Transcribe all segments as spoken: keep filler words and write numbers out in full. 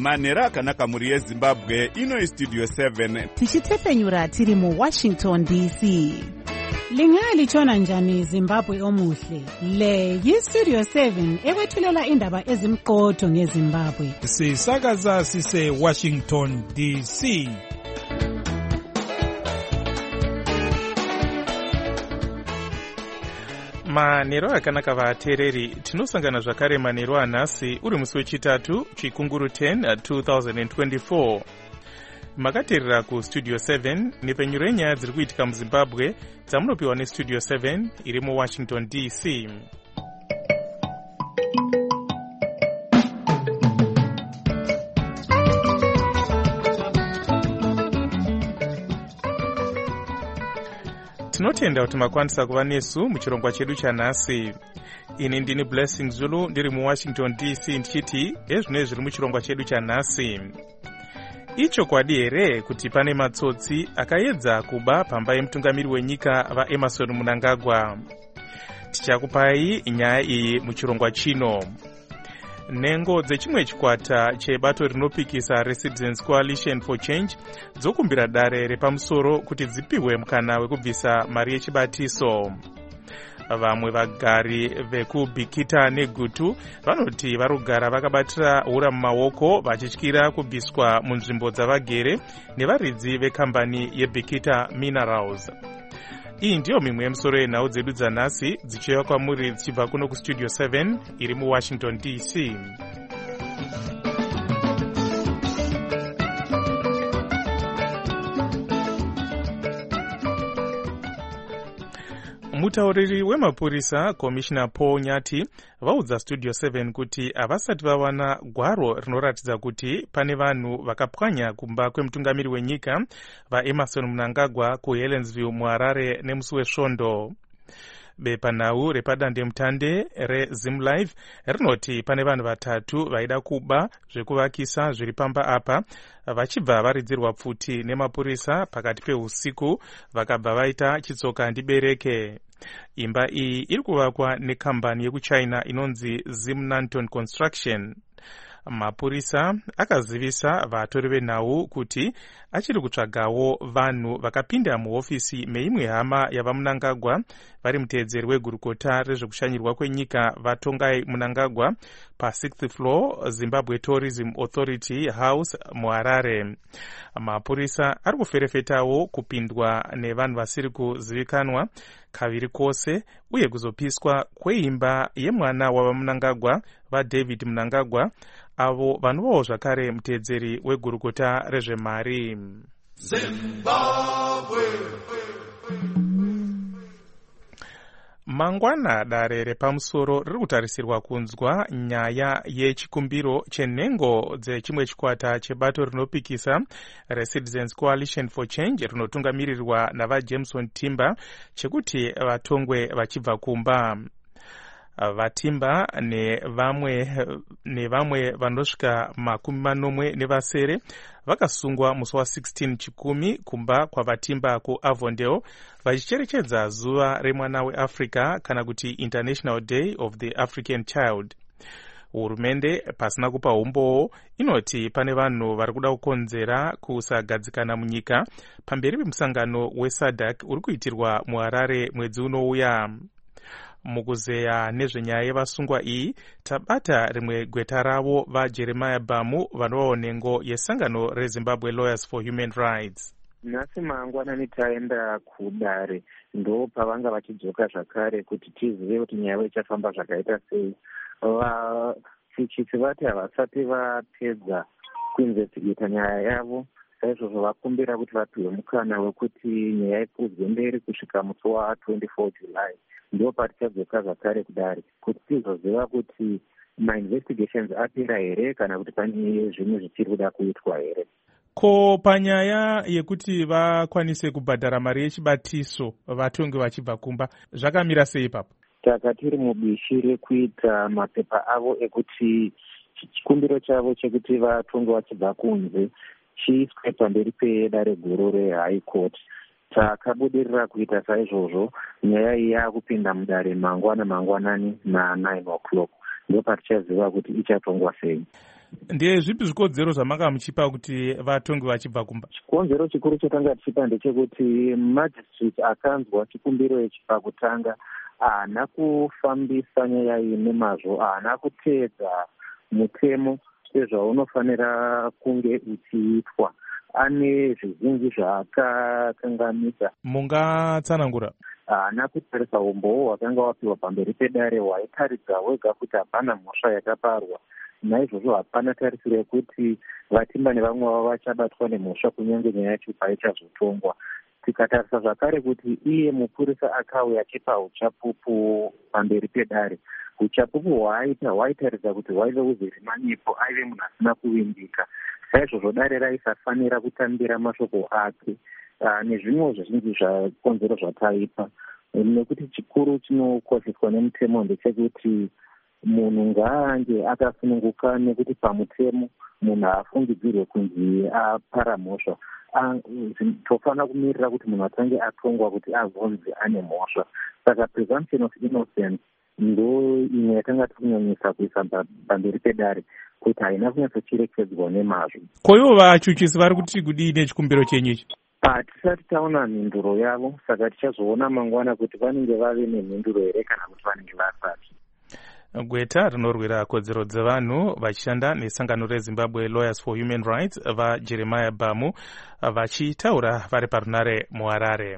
manhero akanaka mhuri yezimbabwe. Ino istudio seven tichitefenyura tiri muwashington D C. Lingalitshona njani Zimbabwe omuhle? Le yistudio seven ekwethulela indaba ezimqotho ngeZimbabwe. Sisakaza sise Washington D C. Manhero akanaka vateereri, tinosangana zvakare manhero anhasi uri musi wechitatu chikunguru ten twenty twenty-four. Makateerera kustudio seven nepfenyuro yenyaya dziri kuitika muZimbabwe dzamunopiwa nestudio seven iri muWashington D C. Tinotenda kuti makwanisa kuva nesu muchirongwa chedu chanhasi. Ini ndini Blessing Zulu ndiri muWashington D C ndichiti ezvino zviri muchirongwa chedu chanhasi. Ichokwadi here kuti pane matsotsi akaedza kuba pamba yemutungamiri wenyika vaEmmerson Mnangagwa. Tichakupai nyaya iyi muchirongwa chino. Nhengo dzechimwe chikwata chebato rinopikisa reCitizens Coalition for Change dzokumbira dare repamusoro kuti dzipiwe mukana wekubvisa mari yechibatiso. Vamwe vagari vekubhikita negutu vanoti varugara vakabatira hura mumaoko vachityira kubviswa munzvimbo dzavagere nevaridzi vekambani yeBhikita Minerals. Iyi ndiyo mimwe yemusoro yenhau dzedu dzanhasi dzichiuya kwamuri dzichibva kuno kustudio seven iri muWashington D C. Mutauriri wemapurisa Commissioner Paul Nyati vaudza studio seven kuti havasati vawana gwaro rinoratidza kuti pane vanhu vakapwanya kumba kwemutungamiri wenyika vaEmmerson Mnangagwa kuHelensville muHarare nemusi wesvondo. Bepanhau repadandemutande reZimlive rinoti pane vanhu vatatu vaida kuba zvekuvakisa zviri pamba apa vachibva varidzirwa pfuti nemapurisa pakati peusiku vakabva vaita chitsoka ndibereke. Imba iyi iri kuvakwa nekambani yekuchina inonzi Zimnanton Construction. Mapurisa akazivisa vatori venhau kuti achiri kutsvagawo vanhu vakapinda muhofisi meimwe hama yavaMnangagwa vari muteedzeri wegurukota rezvekushanyirwa kwenyika vaTongai Mnangagwa pa-sixth floor Zimbabwe Tourism Authority House muHarare. Mapurisa ari kuferefetawo kupindwa nevanhu vasiri kuzivikanwa kaviri kose uye kuzopiswa kweimba yemwana wavaMnangagwa vaDavid Mnangagwa avo vanovawo zvakare muteedzeri wegurukota rezvemari. Zimbabwe. Mangwana dare repamusoro riri kutarisirwa kunzwa nyaya yechikumbiro chenhengo dzechimwe chikwata chebato rinopikisa reCitizens Coalition for Change rinotungamirirwa navaJameson Timber chekuti vatongwe vachibva kumba. Vatimba nevamwe nevamwe vanosvika makumi manomwe nevasere vakasungwa musi wa16 chikumi kumba kwavatimba kuAvondale vachicherechedza zuva remwana weAfrica kana kuti International Day of the African Child. Hurumende pasina kupa umbowo inoti pane vanhu vari kuda kukonzera kusagadzikana munyika pamberi pemusangano weSADC uri kuitirwa muHarare mwedzi unouya. Mukuzeya nezvenyaya yevasungwa iyi tabata rimwe gweta ravo vaJeremiah Bamu vanovawo nhengo yesangano reZimbabwe Lawyers for Human Rights. Nhasi mangwanani taenda kudare ndo pavanga vachidzoka zvakare kuti tizive kuti nyaya ichafamba zvakaita sei. Vafichisi vati havasati vapedza kuinvestigeta nyaya yavo, saizvozvo vakumbira kuti vapiwe mukana wekuti nyaya ipfudzwe mberi kusvika musi wa24 July. Ndo patichadzoka zvakare kudare kuti tizoziva kuti ma-investigations apera here kana kuti pane zvimwe zvichiri kuda kuitwa here. Ko panyaya yekuti vakwanise kubhadhara mari yechibatiso vatongi vachibva kumba zvakamira sei ipapo? Taka tiri mubishi rekuita mapepa avo ekuti chikumbiro chavo chekuti vatongi vachibva kunze chiiswe pamberi pedare guru reHigh Court. Takabudirira kuita saizvozvo, nyaya iyi yakupinda mudare mangwana mangwanani na nine o'clock. Ndo patichaziva kuti ichatongwa sei. Ndezvipi zvikodzero zvamanga muchipa kuti vatongi vachibva kumba? Chikonzero chikuru chatanga tichipa ndechekuti magistrate akanzwa chikumbiro ichi pakutanga haana kufambisa nyaya iyi nemazvo, haana kuteedza mutemo sezvaunofanira kunge uchiitwa. Ane zvizhinji zvaakakanganisa. Mungatsanangura? Haana kutarisa umbowo hwakanga wapiwa pamberi pedare hwaitaridza wega kuti hapana mhosva yakaparwa. Naizvozvo hapana tarisiro yekuti Vatimba nevamwe vavo vachabatwa nemhosva kunyange nyaya yacho paichazotongwa. Tikatarisa zvakare kuti iye mupurisa akauya achipa uchapupu pamberi pedare, uchapupu hwaaita hwaitaridza kuti hwaive uzere manyepo, aive munhu asina kuvimbika. Saizvozvo dare raisafanira kutambira mashoko ake nezvimwe zvizhinji zvakonzero zvataipa. Nekuti chikuru chinokosheswa nemutemo ndechekuti munhu ngaange akasununguka, nekuti pamutemo munhu haafungidzirwe kunzi apara mhosva. Tofanira kumirira kuti munhu atange atongwa kuti azonzi ane mhosva. Saka presumption of innocence ndo imwe yatanga tikunyanyisa kuisa pamberi pedare kuti haina kunyatsocherechedzwa nemazvo. Ko ivo vachuchisi vari kuti kudii nechikumbiro chenyu ichi? Hatisati taona mhinduro yavo, saka tichazoona mangwana kuti vanenge vave nemhinduro here kana kuti vanenge vasati. Gweta rinorwira kodzero dzevanhu vachishanda nesangano reZimbabwe Lawyers for Human Rights vaJeremiah Bamu vachitaura vari parunare muHarare.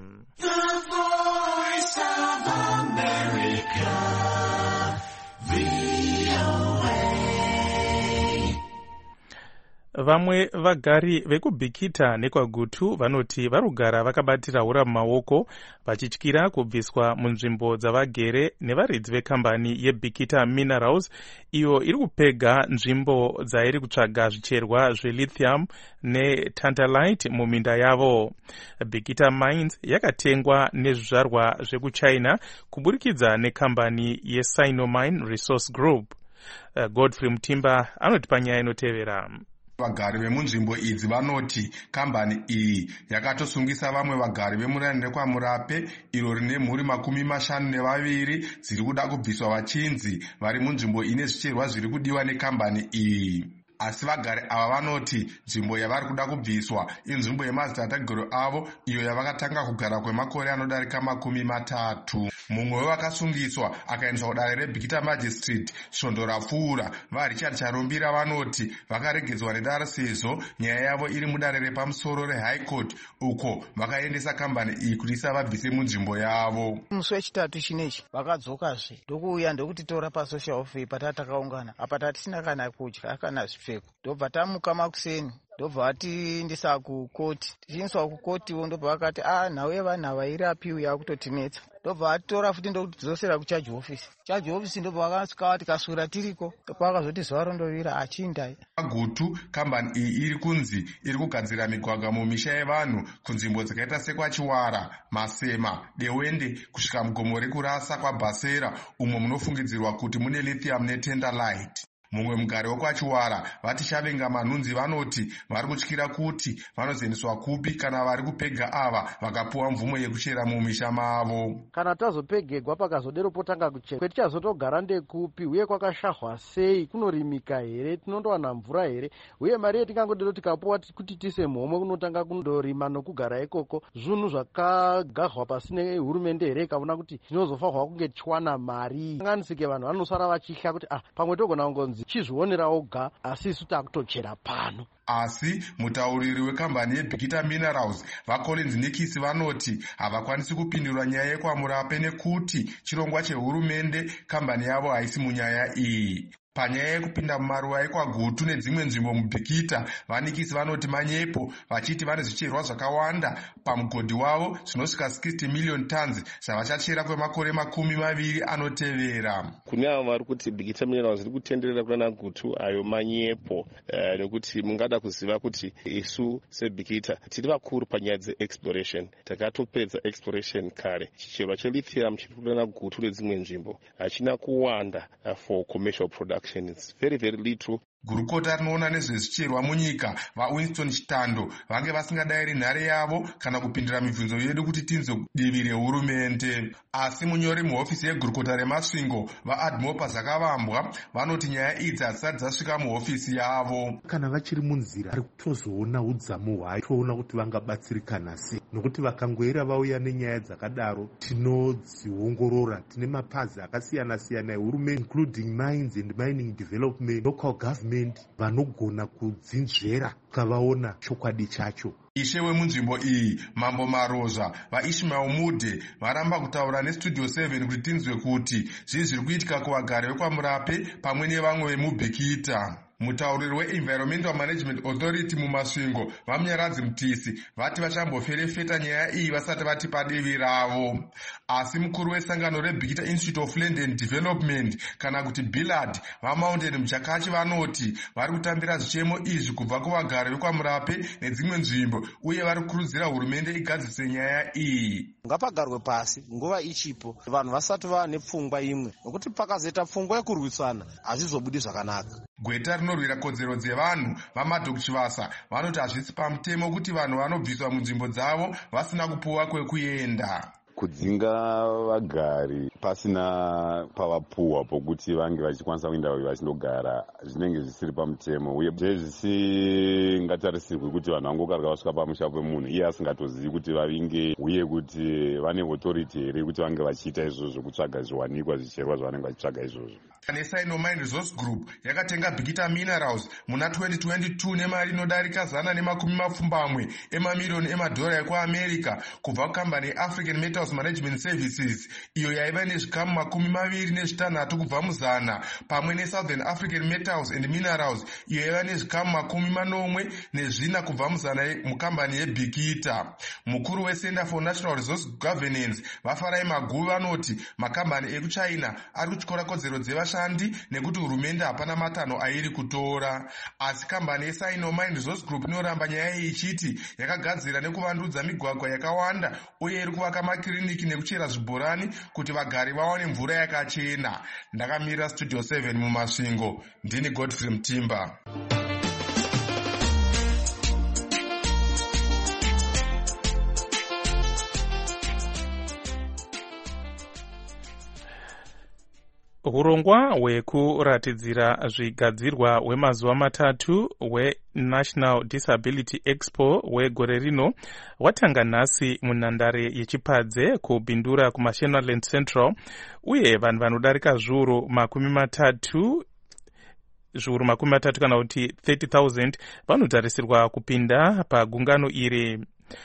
Vamwe vagari vekubhikita nekwagutu vanoti varugara vakabatira hura mumaoko vachityira kubviswa munzvimbo dzavagere nevaridzi vekambani yebhikita Minerals iyo iri kupega nzvimbo dzairi kutsvaga zvicherwa zvelithium netantalite muminda yavo. Bhikita Mines yakatengwa nezvizvarwa zvekuchina kuburikidza nekambani yeSinomine Resource Group. Godfrey Mutimba anoti panyaya inotevera. Vagari vemunzvimbo idzi vanoti kambani iyi yakatosungisa vamwe vagari vemurani rekwaMurape iro rine mhuri makumi mashanu nevaviri dziri kuda kubviswa vachinzi vari munzvimbo ine zvicherwa zviri kudiwa nekambani iyi. Asi vagari ava vanoti nzvimbo yavari kuda kubviswa inzvimbo yemadzitateguru avo iyo yavakatanga kugara kwemakore anodarika makumi matatu. Mumwe wevakasungiswa akaendeswa kudare reBhikita Magistrate svondo rapfuura. VaRichard Charumbira vanoti vakaregedzwa nedare sezvo nyaya yavo iri mudare repamusoro reHigh Court uko vakaendesa kambani iyi kuti isavabvise munzvimbo yavo. Musi wechitatu chinechi vakadzokazve ndokuuya ndokutitora pasocial office patatakaungana apa tatisina kana kudya kana zvipfeko. Ndobva tamuka makuseni ndobva vati ndisa kukoti tichiiswa kukotiwo ndobva vakati ah nhau yevanhu ava irapiwi yakutotinetsa. Ndobva vatitora futi ndokudzosera kuchaji office. Chaji office ndobva vakasvika vati kaswera tiriko pakazoti zuva rondovira achindai. Gutu kambani iyi iri kunzi iri kugadzira migwagwa mumisha yevanhu kunzvimbo dzakaita sekwaChiwara, Masema, Dewende kusvika mugomo rekurasa kwaBhasera umwe munofungidzirwa kuti mune lithium netantalite. Mumwe mugari wekwaChiwara vati Shavenga Manhunzi vanoti vari kutyira kuti vanozoendeswa kupi kana vari kupega ava vakapuwa mvumo yekuchera mumisha mavo. Kana tazopegegwa pakazodero potanga kuchera kwetichazotogara ndekupi uye kwakashahwa sei, kunorimika here, tinondowana mvura here, uye mari yetingangodero tikapuwa kuti tise mhomwe kunotanga kundorima nokugara ikoko zvinhu zvakagahwa pasine hurumende here ikaona kuti zvinozofanirwa kunge tichiwana mari. Kanganisike vanhu vanosara vachihya kuti ah pamwe togona kungonzi chizvionera oga asi isu takutochera pano. Asi mutauriri wekambani yeBhikita Minerals vaCollins Nikisi vanoti havakwanisi kupindura nyaya yekwaMurape nekuti chirongwa chehurumende kambani yavo haisi munyaya iyi. Panyaya yekupinda mumaruwa ekwaGutu nedzimwe nzvimbo muBhikita, vaNikisi vanoti manyepo vachiti vane zvicherwa zvakawanda pamugodhi wavo zvinosvika sixty million tons zvavachachera kwemakore makumi maviri anotevera. Kune avo vari kuti Bhikita Minerals iri kutenderera kuna Gutu ayo manyepo uh, nekuti mungada kuziva kuti isu seBhikita tiri vakuru panyaya dzeexploration. Takatopedza exploration kare. Chicherwa chelithium chiri kuna Gutu nedzimwe nzvimbo hachina kuwanda uh, for commercial production. It's very very little. gurukota rinoona nezvezvicherwa munyika vawinston chitando vange vasingadayiri nhare yavo kana kupindura mibvunzo yedu kuti tinzwe divi rehurumende. Asi munyori muhofisi yegurukota remasvingo vaadmopa zakavambwa vanoti nyaya idzi hadzisati dzasvika muhofisi yavo. Kana vachiri munzira ari kutozoona udzamu hwayo toona kuti vangabatsirikana sei, nokuti vakangoira vauya nenyaya dzakadaro tinodziongorora. Tine mapazi akasiyana siyana ehurumende including mines and mining development, local government vanogona kudzinzvera kavaona chokwadi chacho. Ishe wemunzvimbo iyi Mambo Marozha vaIshmael Mudhe varamba kutaura nestudio seven kuti tinzwe kuti zvii zviri kuitika kuvagari vekwaMurape pamwe nevamwe vemubhikita. Mutauriri weEnvironmental Management Authority mumasvingo vamunyaradzi Mutisi vati vachamboferefeta nyaya iyi vasati vati padivi ravo. Asi mukuru wesangano reBhikita Institute of Land and Development kana kuti Billard vaMountain Mchakachi vanoti vari kutambira zvichemo izvi kubva kuvagari vekwaMurape nedzimwe nzvimbo uye vari kukurudzira hurumende igadzise nyaya iyi. Ngapagarwe pasi nguva ichipo vanhu vasati vava nepfungwa imwe, nokuti pakazoita pfungwa yekurwisana hazvizobudi zvakanaka. Gweta rinorwira kodzero dzevanhu vaMadok Chivasa vanoti hazvisi pamutemo kuti vanhu vanobviswa munzvimbo dzavo vasina kupuwa kwekuenda. Kudzinga vagari pasina pavapuwa pokuti vange vachikwanisa kuenda vachindogara zvinenge zvisiri pamutemo, uye zvisingatarisirwi kuti vanhu vangokarika vasvika pamusha pemunhu iye asingatozivi kuti vavinge uye kuti vane authority here kuti vange vachiita izvozvo, kutsvaga zviwanikwa zvicherwa zvavanenge vachitsvaga izvozvo. Nesino Mine Resource Group yakatenga Bhikita Minerals muna twenty twenty-two nemari inodarika zana nemakumi mapfumbamwe emamiliyoni emadhora ekuAmerica kubva kukambani yeAfrican Metals Management Services iyo yaiva nezvikamu makumi maviri nezvitanhatu kubva muzana, pamwe neSouthern African Metals and Minerals iyo yaiva nezvikamu makumi manomwe nezvina kubva muzana mukambani yeBhikita. Mukuru weCenter for National Resource Governance vaFarai Maguvi vanoti makambani ekuChina ari kutyora kodzero dzevashandi nekuti hurumende hapana matanho airi kutora. Asi kambani yeSino Mine Resource Group inoramba nyaya iyi ichiti yakagadzira nekuvandudza migwagwa yakawanda uye iri kuvaka makiriniki nekuchera zvibhorani kuti vagari vawane mvura yakachena. Ndakamira Studio seven mumasvingo, ndini Godfrey Mutimba. Urongwa hwekuratidzira zvigadzirwa hwemazuva matatu hweNational Disability Expo hwegore rino hwatanga nhasi munhandare yeChipadze kubhindura kuMashonaland Central, uye vanhu vanodarika zviuru makumi matatu zviuru makumi matatu kana kuti thirty thousand vanotarisirwa kupinda pagungano iri.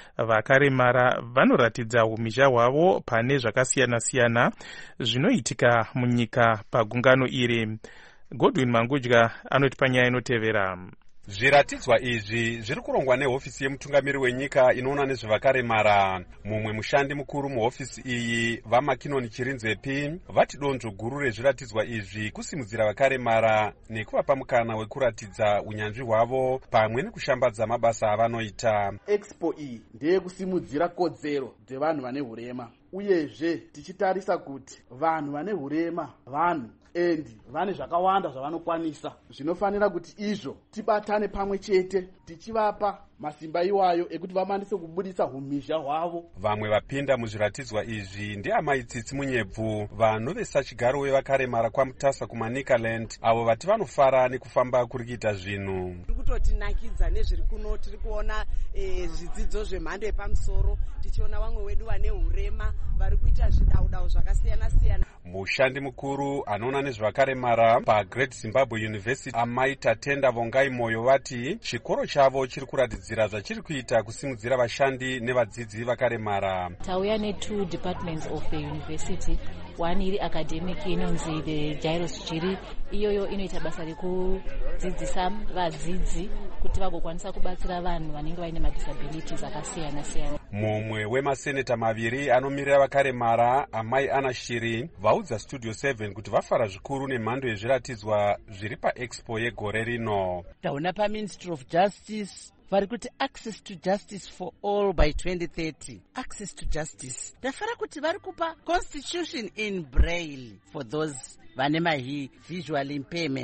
Vakaremara vanoratidza umhizha hwavo pane zvakasiyana-siyana zvinoitika munyika pagungano iri. Godwin Mangudya anoti panyaya inotevera. Zviratidzwa izvi zviri kurongwa nehofisi yemutungamiri wenyika inoona nezvevakaremara. Mumwe mushandi mukuru muhofisi iyi vaMakinoni Chirinzepi vati donzvo guru rezviratidzwa izvi kusimudzira vakaremara nekuvapa mukana wekuratidza unyanzvi hwavo pamwe nekushambadza mabasa avanoita. Expo iyi ndeye kusimudzira kodzero dzevanhu vane hurema, uyezve tichitarisa kuti vanhu vane hurema vanhu endi vane zvakawanda zvavanokwanisa. Zvinofanira kuti izvo tibatane pamwe chete tichivapa masimba iwayo ekuti vamanise kubudisa umhizha hwavo. Vamwe vapinda muzviratidzwa izvi ndiamai Tsitsi Munyebvu, vanhu vesachigaro wevakaremara kwaMutasa kuManikaland, avo vati vanofara nekufamba kuri kuita zvinhu. Tiri kutotinakidza nezviri kuno, tiri kuona e, zvidzidzo zvemhando yepamusoro, tichiona vamwe wedu vane hurema vari kuita zvidaudau zvakasiyana siyana. Mushandi mukuru anoona nezvevakaremara paGreat Zimbabwe University amai Tatenda Vongai Moyo vati chikoro chavo chiri kuratidzira zvachiri kuita kusimudzira vashandi nevadzidzi vakaremara. Tauya ne-two departments of the university. One iri academic inonzi the Gyros Chiri, iyoyo inoita basa rekudzidzisa vadzidzi kuti vagokwanisa kubatsira vanhu vanenge vaine madisabilities akasiyana siyana. Mumwe wemaseneta maviri anomirira vakaremara amai Ana Shiri vaudza Studio seven kuti vafara zvikuru nemhando yezviratidzwa zviri paExpo yegore rino. Taona paMinistry of Justice vari kuti access to justice for all by twenty thirty. Access to justice ndafara kuti vari kupa constitution in braille for those vane mahi visual impairment.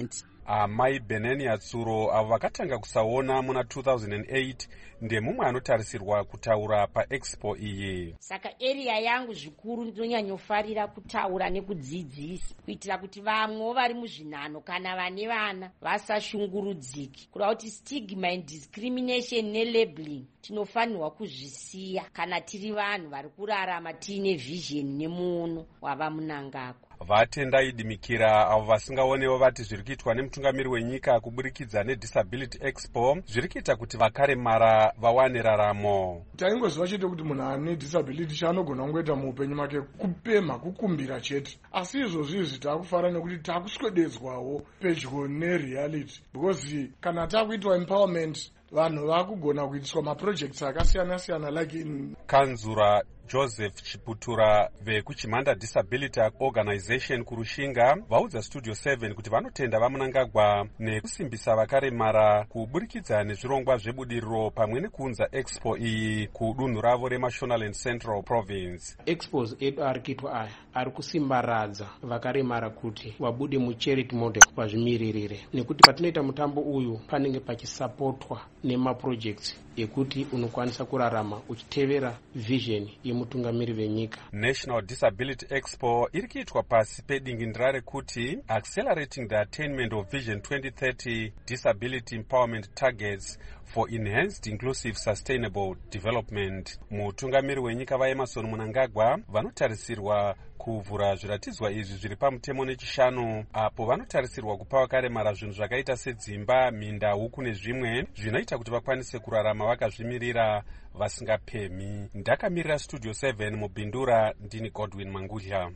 amai Benenia Tsuro avo vakatanga kusaona muna two thousand eight ndemumwe anotarisirwa kutaura paexpo iyi. Saka area yangu zvikuru ndinonyanyofarira kutaura nekudzidzisa kuitira kuti vamwe vari muzvinano kana vane vana vasashungurudziki, kuda kuti stigma and discrimination nelabeling tinofanirwa kuzvisiya kana tiri vanhu vari kurarama tiine vision nemuono wava munangagwa. Vatendai Dimikira avo vasingaonewo vati zviri kuitwa nemutungamiri wenyika kuburikidza nedisability expo zviri kuita kuti vakaremara vawane raramo. Taingoziva chete kuti munhu ane disability chaanogona kungoita muupenyu make kupemha, kukumbira chete, asi izvozvi izvi taakufara nekuti taakuswededzwawo pedyo nereality, because kana taakuitwa empowerment vanhu vakugona kuitiswa maprojects akasiyana siyana like in Kanzura Joseph Chiputura vekuchimhanda Disability Organization kurushinga vaudza Studio seven kuti vanotenda vamunangagwa nekusimbisa vakaremara kuburikidza nezvirongwa zvebudiriro pamwe nekuunza expo iyi kudunhu ravo reMashonaland Central Province. Expos edu ari kuitwa aya ari kusimbaradza vakaremara kuti vabude mucharity model vazvimiririre, nekuti patinoita mutambo uyu panenge pachisapotwa nemaprojects ekuti unokwanisa kurarama uchitevera vision yemutungamiri venyika. National Disability Expo iri kuitwa pasi pedingindira rekuti Accelerating the Attainment of Vision twenty thirty Disability Empowerment Targets for Enhanced Inclusive Sustainable Development. Mutungamiri wenyika vaEmerson Mnangagwa vanotarisirwa kuvhura zviratidzwa izvi zviri pamutemo nechishanu, apo vanotarisirwa kupa vakaremara zvinhu zvakaita sedzimba, minda, huku nezvimwe zvinoita kuti vakwanise kurarama vakazvimirira vasingapemhi. Ndakamirira Studio seven mubhindura, ndini Godwin Mangudya.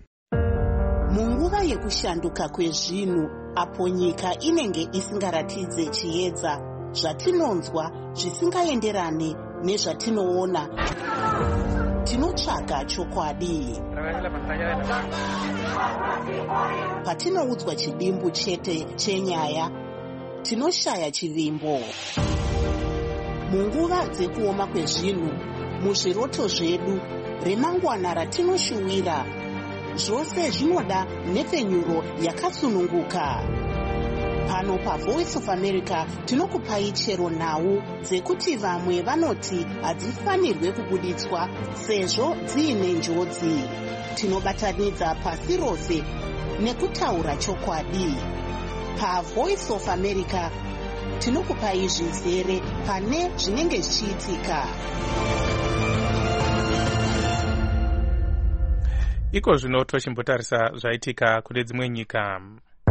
Munguva yekushanduka kwezvinhu, apo nyika inenge isingaratidze chiedza, zvatinonzwa zvisingaenderane nezvatinoona, tinotsvaga chokwadi. Patinoudzwa chidimbu chete chenyaya, tinoshaya chivimbo. Munguva dzekuoma kwezvinhu, muzviroto zvedu, remangwana ratinoshuwira, zvose zvinoda nepfenyuro yakasununguka. Pano paVoice of America tinokupai chero nhau dzekuti vamwe vanoti hadzifanirwe kubuditswa sezvo dziine njodzi. Tinobatanidza pasi rose nekutaura chokwadi. PaVoice of America tinokupai zvizere pane zvinenge zvichiitika. Iko zvino tochimbotarisa zvaitika kune dzimwe nyika.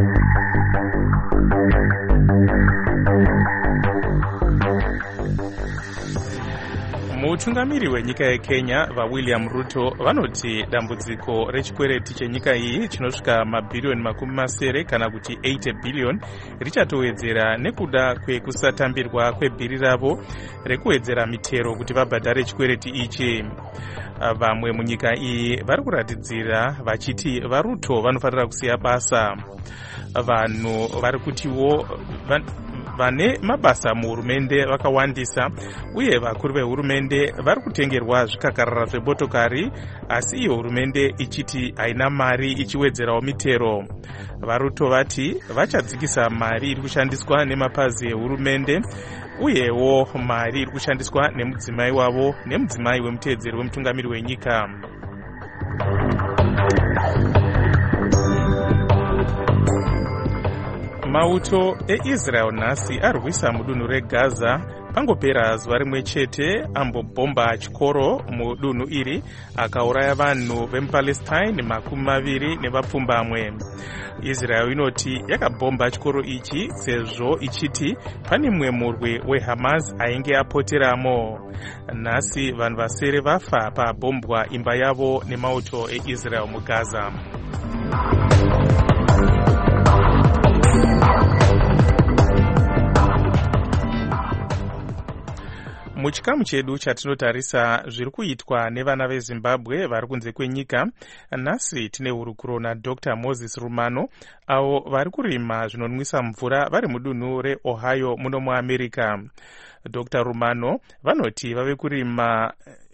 Mutungamiri wenyika yeKenya vaWilliam Ruto vanoti dambudziko rechikwereti chenyika iyi chinosvika mabhirioni makumi masere kana kuti eighty billion richatowedzera nekuda kwekusatambirwa kwebhiri ravo rekuwedzera mitero kuti vabhadhare chikwereti ichi. Vamwe munyika iyi vari kuratidzira vachiti vaRuto vanofanira kusiya basa. Vanhu vari kutiwo van, vane mabasa muhurumende vakawandisa, uye vakuru vehurumende vari kutengerwa zvikakarara zvemotokari, asi iyo hurumende ichiti haina mari ichiwedzerawo mitero. VaRuto vati vachadzikisa mari iri kushandiswa nemapazi ehurumende, uyewo mari iri kushandiswa nemudzimai wavo nemudzimai wemuteedzeri wemutungamiri wenyika. Mauto eIsrael nhasi arwisa mudunhu reGaza pangopera zuva rimwe chete ambobhomba chikoro mudunhu iri akauraya vanhu vemuPalestine makumi maviri nevapfumbamwe. Israel inoti yakabhomba chikoro ichi sezvo ichiti pane mumwe murwi weHamas ainge apoteramo. Nhasi vanhu vasere vafa pabhombwa imba yavo nemauto eIsrael muGaza. Muchikamu chedu chatinotarisa zviri kuitwa nevana veZimbabwe vari kunze kwenyika, nhasi tine hurukuro naDr Moses Rumano avo vari kurima zvinonwisa mvura vari mudunhu reOhio muno muAmerica. Dr Rumano vanoti vave kurima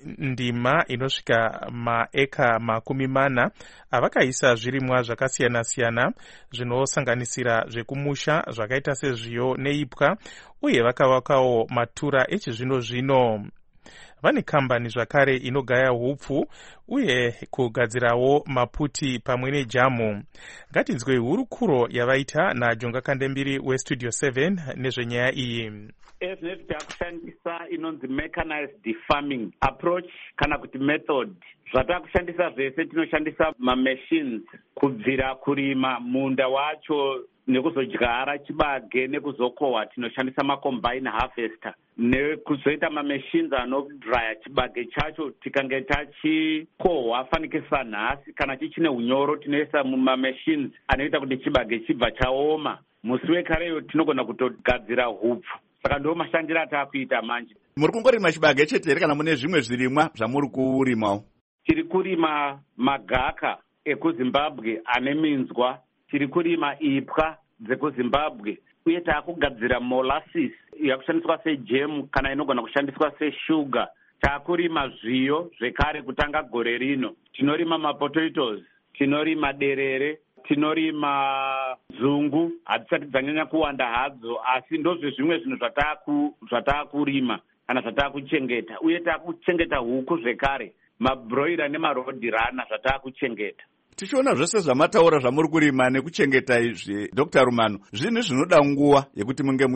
ndima inosvika maeka makumi mana avakaisa zvirimwa zvakasiyana-siyana zvinosanganisira zvekumusha zvakaita sezviyo neipwa, uye vakavakawo matura echizvino-zvino. Vane kambani zvakare inogaya hupfu uye kugadzirawo maputi pamwe nejamu. Ngatinzwei hurukuro yavaita naJonga Kandembiri westudio seven nezvenyaya iyi. Ezvinezvi takushandisa inonzi mechanized farming approach kana kuti method. Zvatakushandisa zvese tinoshandisa mamachines kubvira kurima munda wacho nekuzodyara chibage nekuzokohwa tinoshandisa macombine harvester, nekuzoita mamachines anodraya chibage chacho tikange tachikohwa fanikisa nhasi kana chichine unyoro tinoisa mumamachines anoita kuti chibage chibva chaoma. Musi wekareyo tinogona kutogadzira hupfu. Saka ndo mashandiro atakuita manje. Muri kungorima chibage chete here kana mune zvimwe zvirimwa zvamuri kurimawo? Tiri kurima magaka ekuZimbabwe ane minzwa, tiri kurima ipwa dzekuZimbabwe, uye taakugadzira molasses yakushandiswa sejemu kana inogona kushandiswa seshuga. Taakurima zviyo zvekare kutanga gore rino. Tinorima mapotatoes, tinorima derere, tinorima zungu, hadzisati dzanyanya kuwanda hadzo, asi ndozve zvimwe zvinhu zvataakurima kana zvataakuchengeta. Uye taakuchengeta huku zvekare, mabroira nemarodhirana zvataakuchengeta. Tichiona zvese zvamataura zvamuri kurima nekuchengeta izvi, Doctor Rumano, zvinhu zvinoda nguva yekuti munge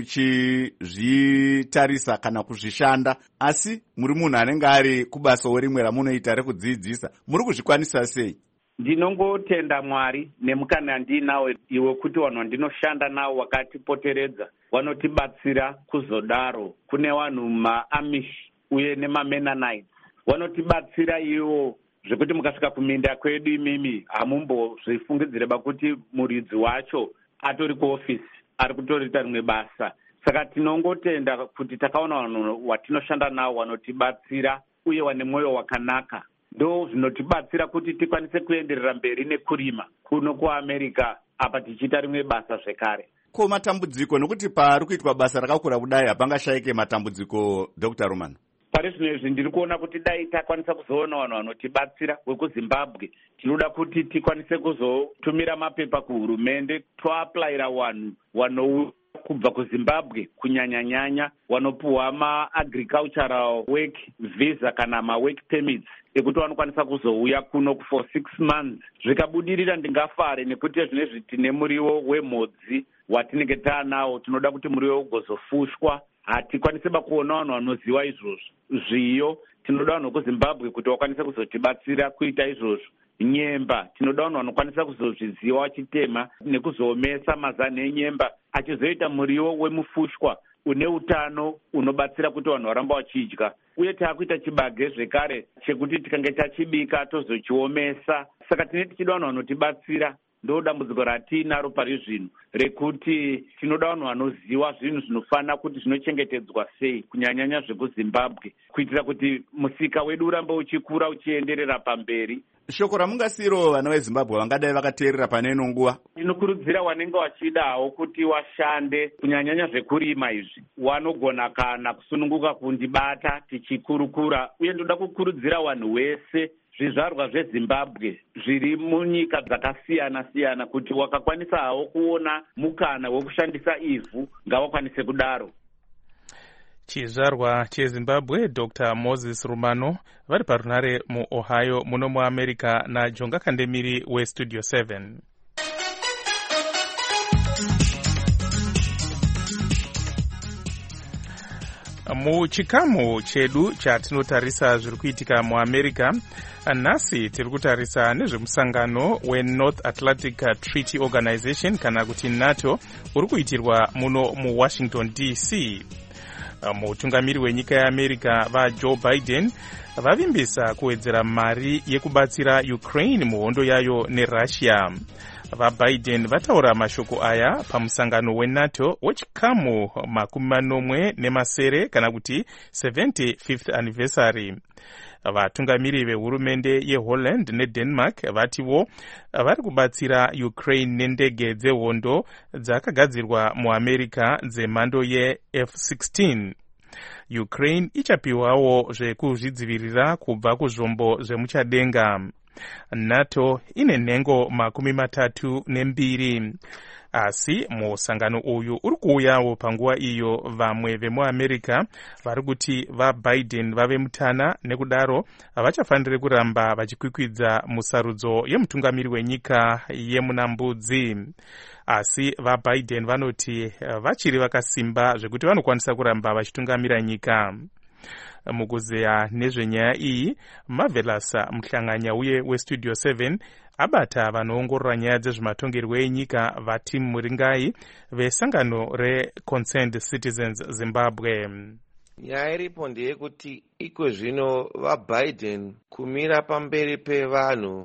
muchizvitarisa kana kuzvishanda, asi muri munhu anenge ari kubasawo rimwe ramunoita rekudzidzisa, muri kuzvikwanisa sei? Ndinongotenda Mwari nemukana ndinawo iwe kuti vanhu vandinoshanda nawo wakatipoteredza vanotibatsira kuzodaro. Kune vanhu maAmish uye nemamenanites vanotibatsira iwo zvekuti mukasvika kuminda kwedu imimi hamumbozvifungidzire kuti muridzi wacho atori kuofisi ari kutorita rimwe basa. Saka tinongotenda kuti takaona vanhu watinoshanda nawo vanotibatsira uye vane mwoyo wakanaka. Ndo zvinotibatsira kuti tikwanise kuenderera mberi nekurima kuno kuAmerica apa tichiita rimwe basa zvekare. Ko matambudziko nokuti pari kuitwa basa rakakura kudai hapangashayike matambudziko, Doctor Rumano? Pari zvino izvi ndiri kuona kuti dai takwanisa kuzoona vanhu vanotibatsira vekuZimbabwe, tinoda kuti tikwanise kuzotumira mapepa kuhurumende toaplayira vanhu vanouya kubva kuZimbabwe kunyanya-nyanya vanopuhwa maagricultural work visa kana mawork permits ekuti vanokwanisa kuzouya kuno for six months. Zvikabudirira ndingafare nekuti zvinezvi tine muriwo wemhodzi watinenge taanawo, tinoda kuti muriwo ugozofushwa. Hatikwanise kuona vanhu vanoziva izvozvo. Zviyo tinoda vanhu vekuZimbabwe kuti vakwanise kuzotibatsira kuita izvozvo. Nyemba tinoda vanhu vanokwanisa kuzozviziva vachitema nekuzoomesa mazana enyemba achizoita muriwo wemufushwa une utano unobatsira kuti vanhu varamba vachidya. Uye taakuita chibage zvekare chekuti tikange tachibika tozochiomesa. Saka tine tichida vanhu vanotibatsira. Ndo dambudziko ratinaro pari zvino rekuti tinoda vanhu vanoziva zvinhu zvinofanira kuti zvinochengetedzwa sei kunyanyanya zvekuZimbabwe kuitira kuti musika wedu urambe uchikura uchienderera pamberi. Shoko ramungasiro vana veZimbabwe vangadai vakateerera pane ino nguva? Ndinokurudzira vanenge vachidawo kuti washande kunyanyanya zvekurima izvi wanogona kana kusununguka kundibata tichikurukura. Uye ndoda kukurudzira vanhu vese zvizvarwa zveZimbabwe zviri munyika dzakasiyana-siyana kuti wakakwanisa hawo kuona mukana wekushandisa ivhu ngawakwanise kudaro. Chizvarwa cheZimbabwe Doctor Moses Rumano vari parunare muOhio muno muAmerica naJonga Kandemiri westudio seven. Muchikamu chedu chatinotarisa zviri kuitika muAmerica, nhasi tiri kutarisa nezvemusangano weNorth Atlantic Treaty Organization kana kuti NATO uri kuitirwa muno muWashington D C. Mutungamiri wenyika yeAmerica vaJoe Biden vavimbisa kuwedzera mari yekubatsira Ukraine muhondo yayo neRussia. VaBiden vataura mashoko aya pamusangano weNATO wechikamu makumi manomwe nemasere kana kuti seventy-fifth anniversary. Vatungamiri vehurumende yeHolland neDenmark vatiwo vari kubatsira Ukraine nendege dzehondo dzakagadzirwa muAmerica dzemhando yeF sixteen. Ukraine ichapiwawo zvekuzvidzivirira kubva kuzvombo zvemuchadenga. NATO ine nhengo makumi matatu nembiri. Asi musangano uyu uri kuuyawo panguva iyo vamwe vemuamerica vari kuti vaBiden vave mutana, nekudaro havachafaniri kuramba vachikwikwidza musarudzo yemutungamiri wenyika yemunambudzi. Asi vaBiden vanoti vachiri vakasimba zvekuti vanokwanisa kuramba vachitungamira nyika. Mukuzeya nezvenyaya iyi, Marvelous Muhlanganyauye weStudio seven abata vanoongorora nyaya dzezvematongerwo enyika vaTim Muringai vesangano reConcerned Citizens Zimbabwe. Nyaya iripo ndeyekuti iko zvino vaBiden kumira pamberi pevanhu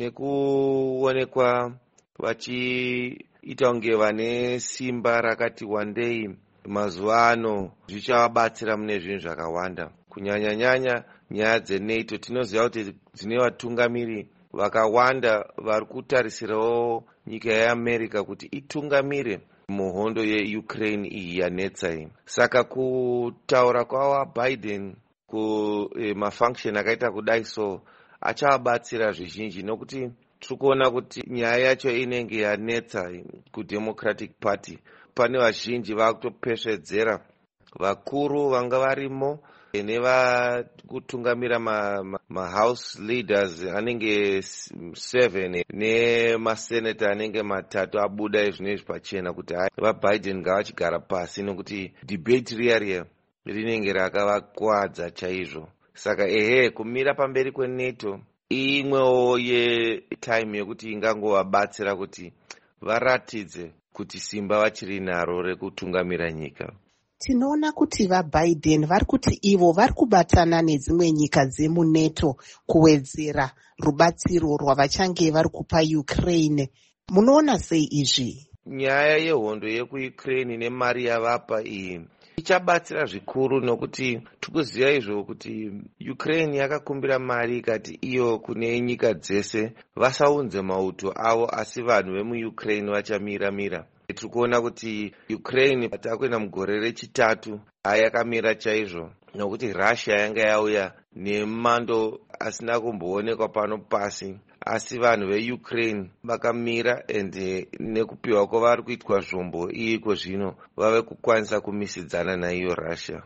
nekuonekwa vachiita kunge vane simba rakati wandei mazuva ano zvichavabatsira mune zvinhu zvakawanda, kunyanya nyanya nyaya dzeNATO. Tinoziva kuti dzine vatungamiri vakawanda vari kutarisirawo nyika yeAmerica kuti itungamire muhondo yeUkraine iyi yanetsa iyi. Saka kutaura kwavaBiden kumafunction akaita kudai so achavabatsira zvizhinji, nokuti tiri kuona kuti nyaya yacho inenge yanetsa kuDemocratic Party. Pane vazhinji vakutopesvedzera, vakuru vanga varimo nevakutungamira mahouse ma, ma leaders anenge seven nemasenata anenge matatu abuda izvinezvi pachena kuti vaBiden ngavachigara pasi, nokuti debate riya riya rinenge rakavakuwadza chaizvo. Saka ehe, kumira pamberi kweNATO imwewo yetime yekuti ingangovabatsira kuti varatidze kuti simba vachiri naro rekutungamira nyika. Tinoona kuti vaBiden vari kuti ivo vari kubatana nedzimwe nyika dzemuNATO kuwedzera rubatsiro rwavachange vari kupa Ukraine. Munoona sei izvi? Nyaya yehondo yekuUkraine nemari yavapa iyi ichabatsira zvikuru, nokuti tikuziva izvo kuti Ukraine yakakumbira mari ikati iyo kune nyika dzese vasaunze mauto avo, asi vanhu vemuUkraine vachamira-mira. Tiri kuona kuti Ukraine takuenda mugore rechitatu ayakamira chaizvo, nokuti Russia yanga yauya nemando asina kumboonekwa pano pasi, asi vanhu veUkraine vakamira, ende nekupiwa kwavari kuitwa zvombo iyiko zvino vave kukwanisa kumisidzana naiyo Russia.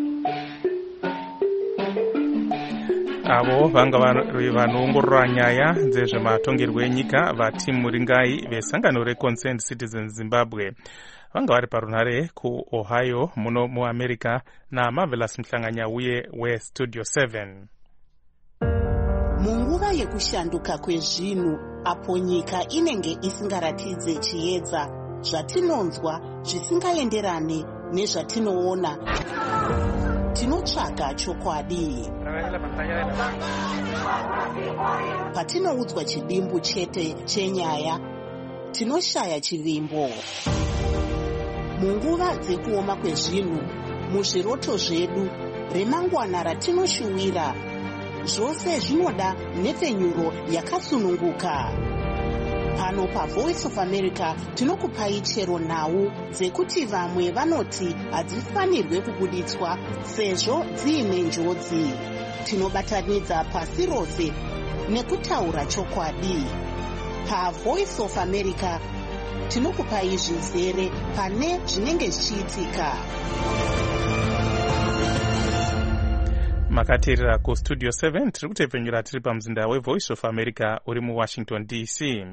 Avo vanga vanoongorora nyaya dzezvematongerwo enyika vaTim Muringai vesangano reConcerned Citizens Zimbabwe vanga vari parunhare kuOhio muno muAmerica naMarvelous Muhlanganyauye weStudio seven. Munguva yekushanduka kwezvinhu, apo nyika inenge isingaratidze chiedza, zvatinonzwa zvisingaenderane nezvatinoona, tinotsvaga chokwadi. Patinoudzwa chidimbu chete chenyaya, tinoshaya chivimbo. Munguva dzekuoma kwezvinhu, muzviroto zvedu, remangwana ratinoshuwira, zvose zvinoda nhepfenyuro yakasununguka. Pano paVoice of America tinokupai chero nhau dzekuti vamwe vanoti hadzifanirwe kubuditswa sezvo dziine njodzi. Tinobatanidza pasi rose nekutaura chokwadi. PaVoice of America tinokupai zvizere pane zvinenge zvichiitika. Makateerera kuStudio seven tiri kutepfenyura tiri pamuzinda weVoice of America uri muWashington D C.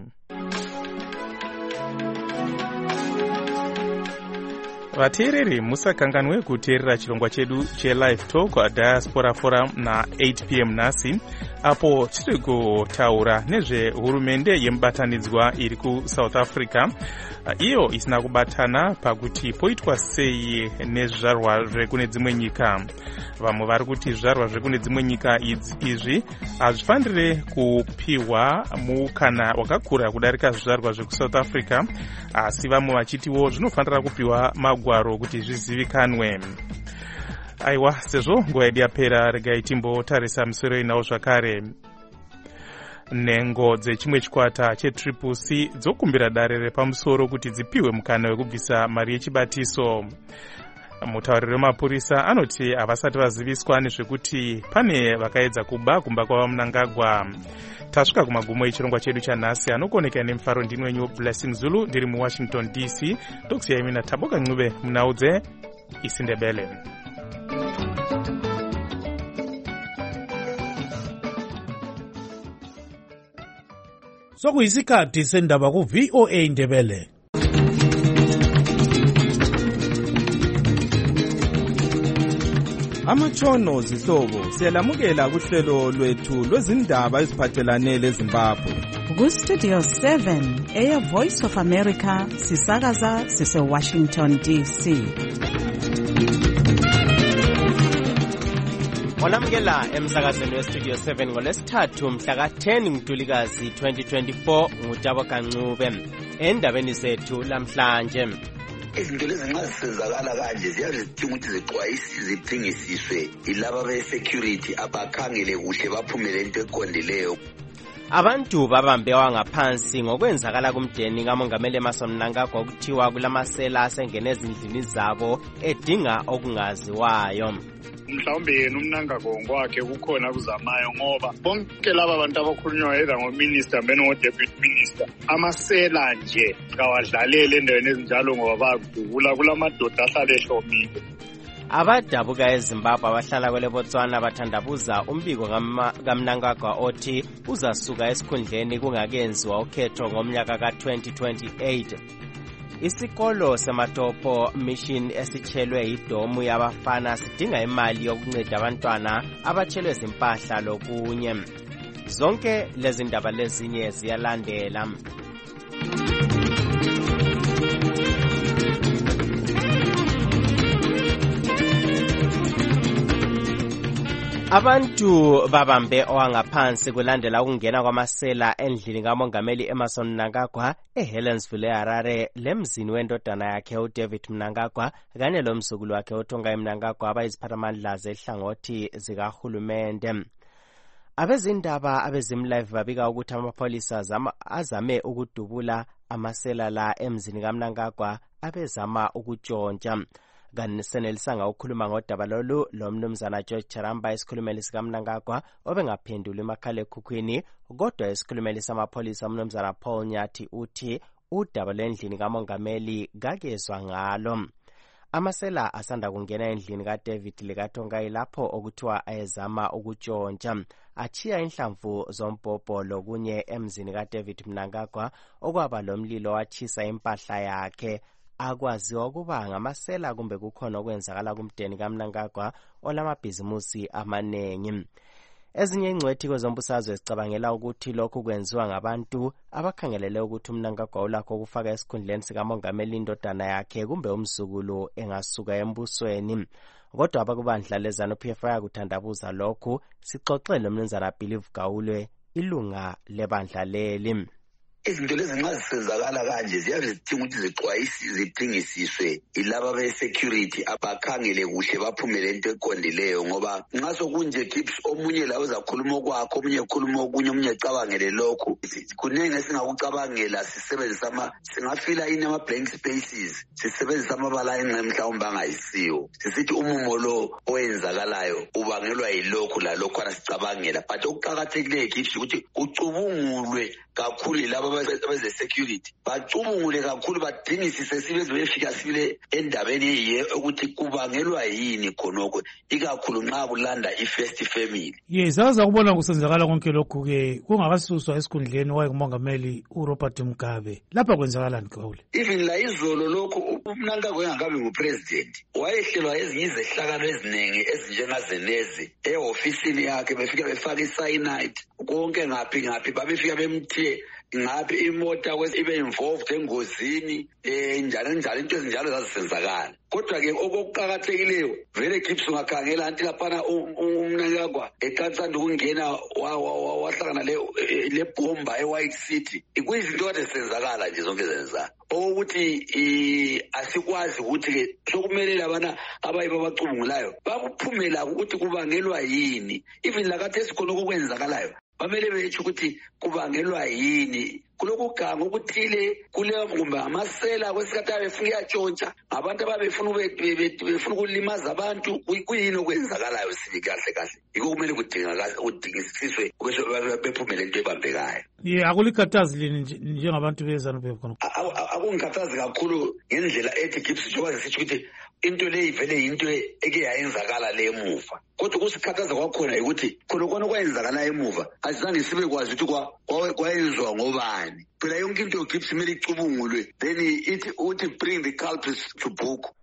Vateereri musakanganwe kuteerera chirongwa chedu cheLive Talk Diaspora Forum na eight p m nhasi, apo tiri kutaura nezvehurumende yemubatanidzwa iri kuSouth Africa, iyo isina kubatana pakuti poitwa sei nezvizvarwa zvekune dzimwe nyika. Vamwe vari kuti zvizvarwa zvekune dzimwe nyika izvi hazvifanire kupiwa mukana wakakura kudarika zvizvarwa zvekuSouth Africa, asi vamwe vachitiwo zvinofanira kupiwa magwaro kuti zvizivikanwe. Aiwa, sezvo nguva yedu yapera, regai timbotarisa misoro inawo zvakare. Nhengo dzechimwe chikwata cheTriple C dzokumbira dare repamusoro kuti dzipiwe mukana wekubvisa mari yechibatiso. mutauriri wemapurisa anoti havasati vaziviswa nezvekuti pane vakaedza kuba kumba kwava Mnangagwa. Tasvika kumagumo echirongwa chedu chanhasi. Anokoneka nemufaro ndini wenyu Blessing Zulu ndiri muWashington D C. Ndokusiyai mina Taboka Ncube munaudze isiNdebele. Sokuyisikhathi sendaba ku V O A Ndebele. Amatshono zihlobo siyalamukela kuhlelo lwethu lwezindaba eziphathelane leZimbabwe. Ku Studio seven eya Voice of America sisakaza sise Washington D C. Olamukela emsakazweni we Studio seven ngolesithathu mhla ka ten Mtulikazi twenty twenty-four nguTaboka Ncube. Endabeni zethu lamhlanje, izinto lezi nxa zisenzakala kanje ziyazidinga ukuthi zixwayiswe ziphingisiswe yilaba be-security abakhangele kuhle baphumele into eqondileyo. Abantu babambe wangaphansi ngokwenzakala kumdeni kaMongameli Emmerson Mnangagwa okuthiwa kulamasela asengene ezindlini zabo edinga okungaziwayo. Mhlawumbe yena uMnangagwa ngokwakhe kukhona kuzamayo ngoba bonke laba bantu abakhulunywa either ngominister mbeni ngo-deputy minister amasela nje kawadlalele endaweni ezinjalo ngoba bayakudubula kulamadoda ahlala ehlomile. Abadabuka eZimbabwe abahlala kwele Botswana bathandabuza umbiko kaMnangagwa othi uzasuka esikhundleni kungakenziwa ukhetho ngomnyaka ka twenty twenty-eight. Isikolo seMatopo Mission esichelwe idomu yabafana sidinga imali yokunceda abantwana abatshelwe zimpahla lokunye. Zonke lezi ndaba lezinye ziyalandela. Abantu babambe owangaphansi kulandela ukungena kwamasela endlini kaMongameli Emmerson Mnangagwa eHelensville eHarare lemzini wendodana yakhe uDavid Mnangagwa kanye lomzukulu wakhe uTongai Mnangagwa abayiziphathamandla zehlangothi zikahulumende. Abezindaba abezimlive babika ukuthi amapholisa azame ukudubula amasela la emzini kaMnangagwa abezama ukutshontsha. Kanelisanga ukukhuluma ngodaba lolu lomnumzana George Charamba isikhulumeli sikaMnangagwa obengaphenduli emakhalekhukhwini, kodwa isikhulumeli samapholisa umnumzana Paul Nyathi uthi udaba lendlini kaMongameli kakezwa ngalo. Amasela asanda kungena endlini kaDavid likaTongai lapho okuthiwa ayezama ukutshontsha, achiya inhlamvu zombhobho lokunye emzini kaDavid Mnangagwa okwaba lomlilo wachisa impahla yakhe. Akwaziwa ukuba ngamasela kumbe kukhona okwenzakala kumdeni kaMnangagwa olamabhizimusi amanengi. Ezinye ingcwethi kwezombusazwe zicabangela ukuthi lokhu kwenziwa ngabantu abakhangelele ukuthi uMnangagwa ulakho ukufaka esikhundleni sikaMongameli indodana yakhe kumbe umzukulu engasuka embusweni. Kodwa abakubandla lezanu P F I yakuthandabuza lokhu. Sixoxele umnumzana Believe Gawulwe, ilunga lebandla leli. Izinto lezi nxa zisenzakala kanje ziyazidinga ukuthi zixwayiswe ziphingisiswe yilaba be-security abakhangele kuhle baphumele into eqondileyo ngoba nxa sokunje tips omunye la uzakhuluma okwakho omunye ekhuluma okunye omunye ecabangele lokhu kunenge esingakucabangela sisebenzisa ama singafila ini ama-blank spaces sisebenzisa amabala enxe mhlawumbe angayisiwo sisithi umumo lo owenzakalayo ubangelwa yilokhu lalokhu anasicabangela but okuqakathekileyo tips ukuthi kucubungulwe kakhulu laba abeze-security bacubungule kakhulu badingisise sibeze befika sibile endabeni eyiye ukuthi kubangelwa yini khonokho ikakhulu nxa kulanda i-first family. Yes, aza kubona kusenzakala konke lokhu-ke kungakasuswa esikhundleni wayengumongameli uRobert Mugabe. Lapha kwenzakalani Gawule? Even la izolo lokhu uMnangagwa engakabi ngupresident wayehlelwa ezinye izehlakalo eziningi ezinjengazenezi ehofisini yakhe befika befaka i-cyanide konke ngaphi ngaphi babefika bemthiye ngaphi imota ibe involved engozini eh njalo njalo into ezinjalo zazisenzakala. Kodwa-ke okuqakathekileyo vele Gibbs ungakhangela anti laphana uMnangagwa eqalisanda ukungena wahlangana le bomba eWhite City kuyizinto kade zisenzakala nje zonke zenza okokuthi asikwazi ukuthi-ke sokumele labana abayibo abacubungulayo bakuphumela ukuthi kubangelwa yini even lakathi esikhona okwenzakalayo bamele betsho ukuthi kubangelwa yini kulokhu ganga ukuthile kuleyo kumbe amasela kwesikhathi befuna uyatshontsha abantu ababefuna befuna ukulimaza abantu kuyini okwenzakalayo sibi kahle kahle yiko kumele kudingisiswe bephumele into ebambekayo. ye akulikhathazi lini njengabantu beZANU-P F khona? Akungikhathazi kakhulu ngendlela ethi Gibbs njengoba sisitsho ukuthi into le ivele into eke yayenzakala le emuva kodwa kusikhathaza kwakhona ukuthi khona kona kwayenzakala emuva azange sibe kwazi ukuthi kwayenzwa ngobani phela yonke into Gibbs kumele icubungulwe then ithi uthi bring the culprits to book.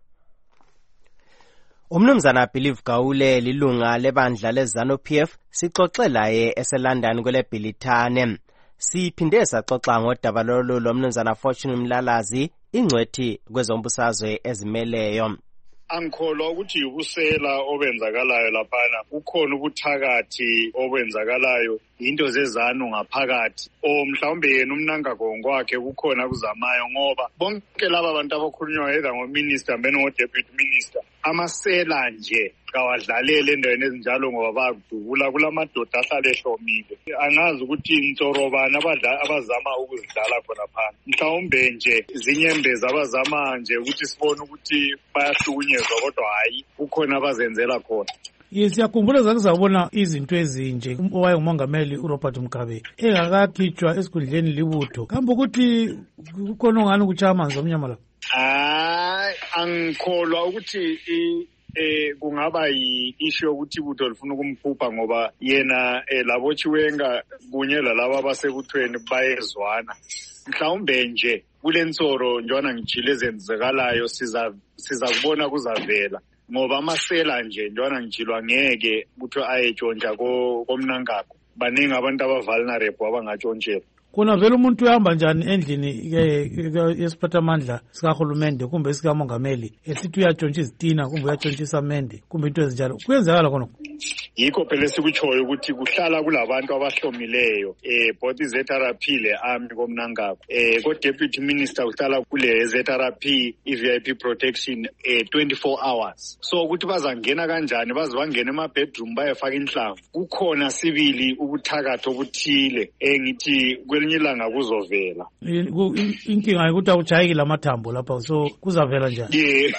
Umnumzana Believe Gawule lilunga lebandla leZANU-P F sixoxe laye eseLondon kwele Bhilithane. Siphinde saxoxa ngodaba lolu lomnumzana Fortune Mlalazi ingcwethi kwezombusazwe ezimeleyo. Angikholwa ukuthi ubusela obenzakalayo laphana ukhona ubuthakathi obenzakalayo into zezanu ngaphakathi o mhlawumbe yena umnangagongo wakhe kukhona kuzamayo ngoba bonke laba abantu abakhulunywa either ngominister beno ngo-deputy minister amasela nje kawadlalele endaweni ezinjalo ngoba bakudubula kulamadoda ahlale ehlomile angazi ukuthi intorobana abazama ukuzidlala khona phana mhlawumbe nje zinyembezi abazama nje ukuthi sibone ukuthi bayahlukunyezwa kodwa hayi kukhona abazenzela khona. Yes, siyakhumbula zake zabona izinto ezinje owayengumongameli uRobert Mugabe engakakhitshwa esikhundleni libutho kambe ukuthi kukhona ongani ukutshaya amanzi omnyama lapha. Hayi angikholwa ukuthi eh kungaba yi-issue yokuthi ibutho lifuna ukumkhupha ngoba yena labo Chiwenga kunye lalabo abasebuthweni bayezwana mhlawumbe nje kule nsoro njwana ngijile ezenzekalayo siza siza kubona kuzavela ngoba amasela nje njwana ngijilwa ngeke kuthiwe ayetshontsha komnankako baningi abantu aba-vulnerable abangatshontshela. Kuna vele umuntu uyahamba njani endlini yesiphathamandla sikahulumende kumbe sikamongameli esithi uyatshontsha izitina kumbe uyatshontsha isamende kumbe into ezinjalo kuyenzakala khona? Yikho phela sikutshoyo ukuthi kuhlala kulabantu abahlomileyo eh both Z R P le army komnankako eh ko deputy minister uhlala kule Z R P i-V I P protection eh twenty-four hours so ukuthi bazangena kanjani baze bangena ema bedroom bayefaka inhlamvu kukhona sibili ubuthakathi obuthile engithi kwelinye ilanga kuzovela. Inkinga ukuthi awujayiki amathambo lapha so kuzavela njani? Yeah.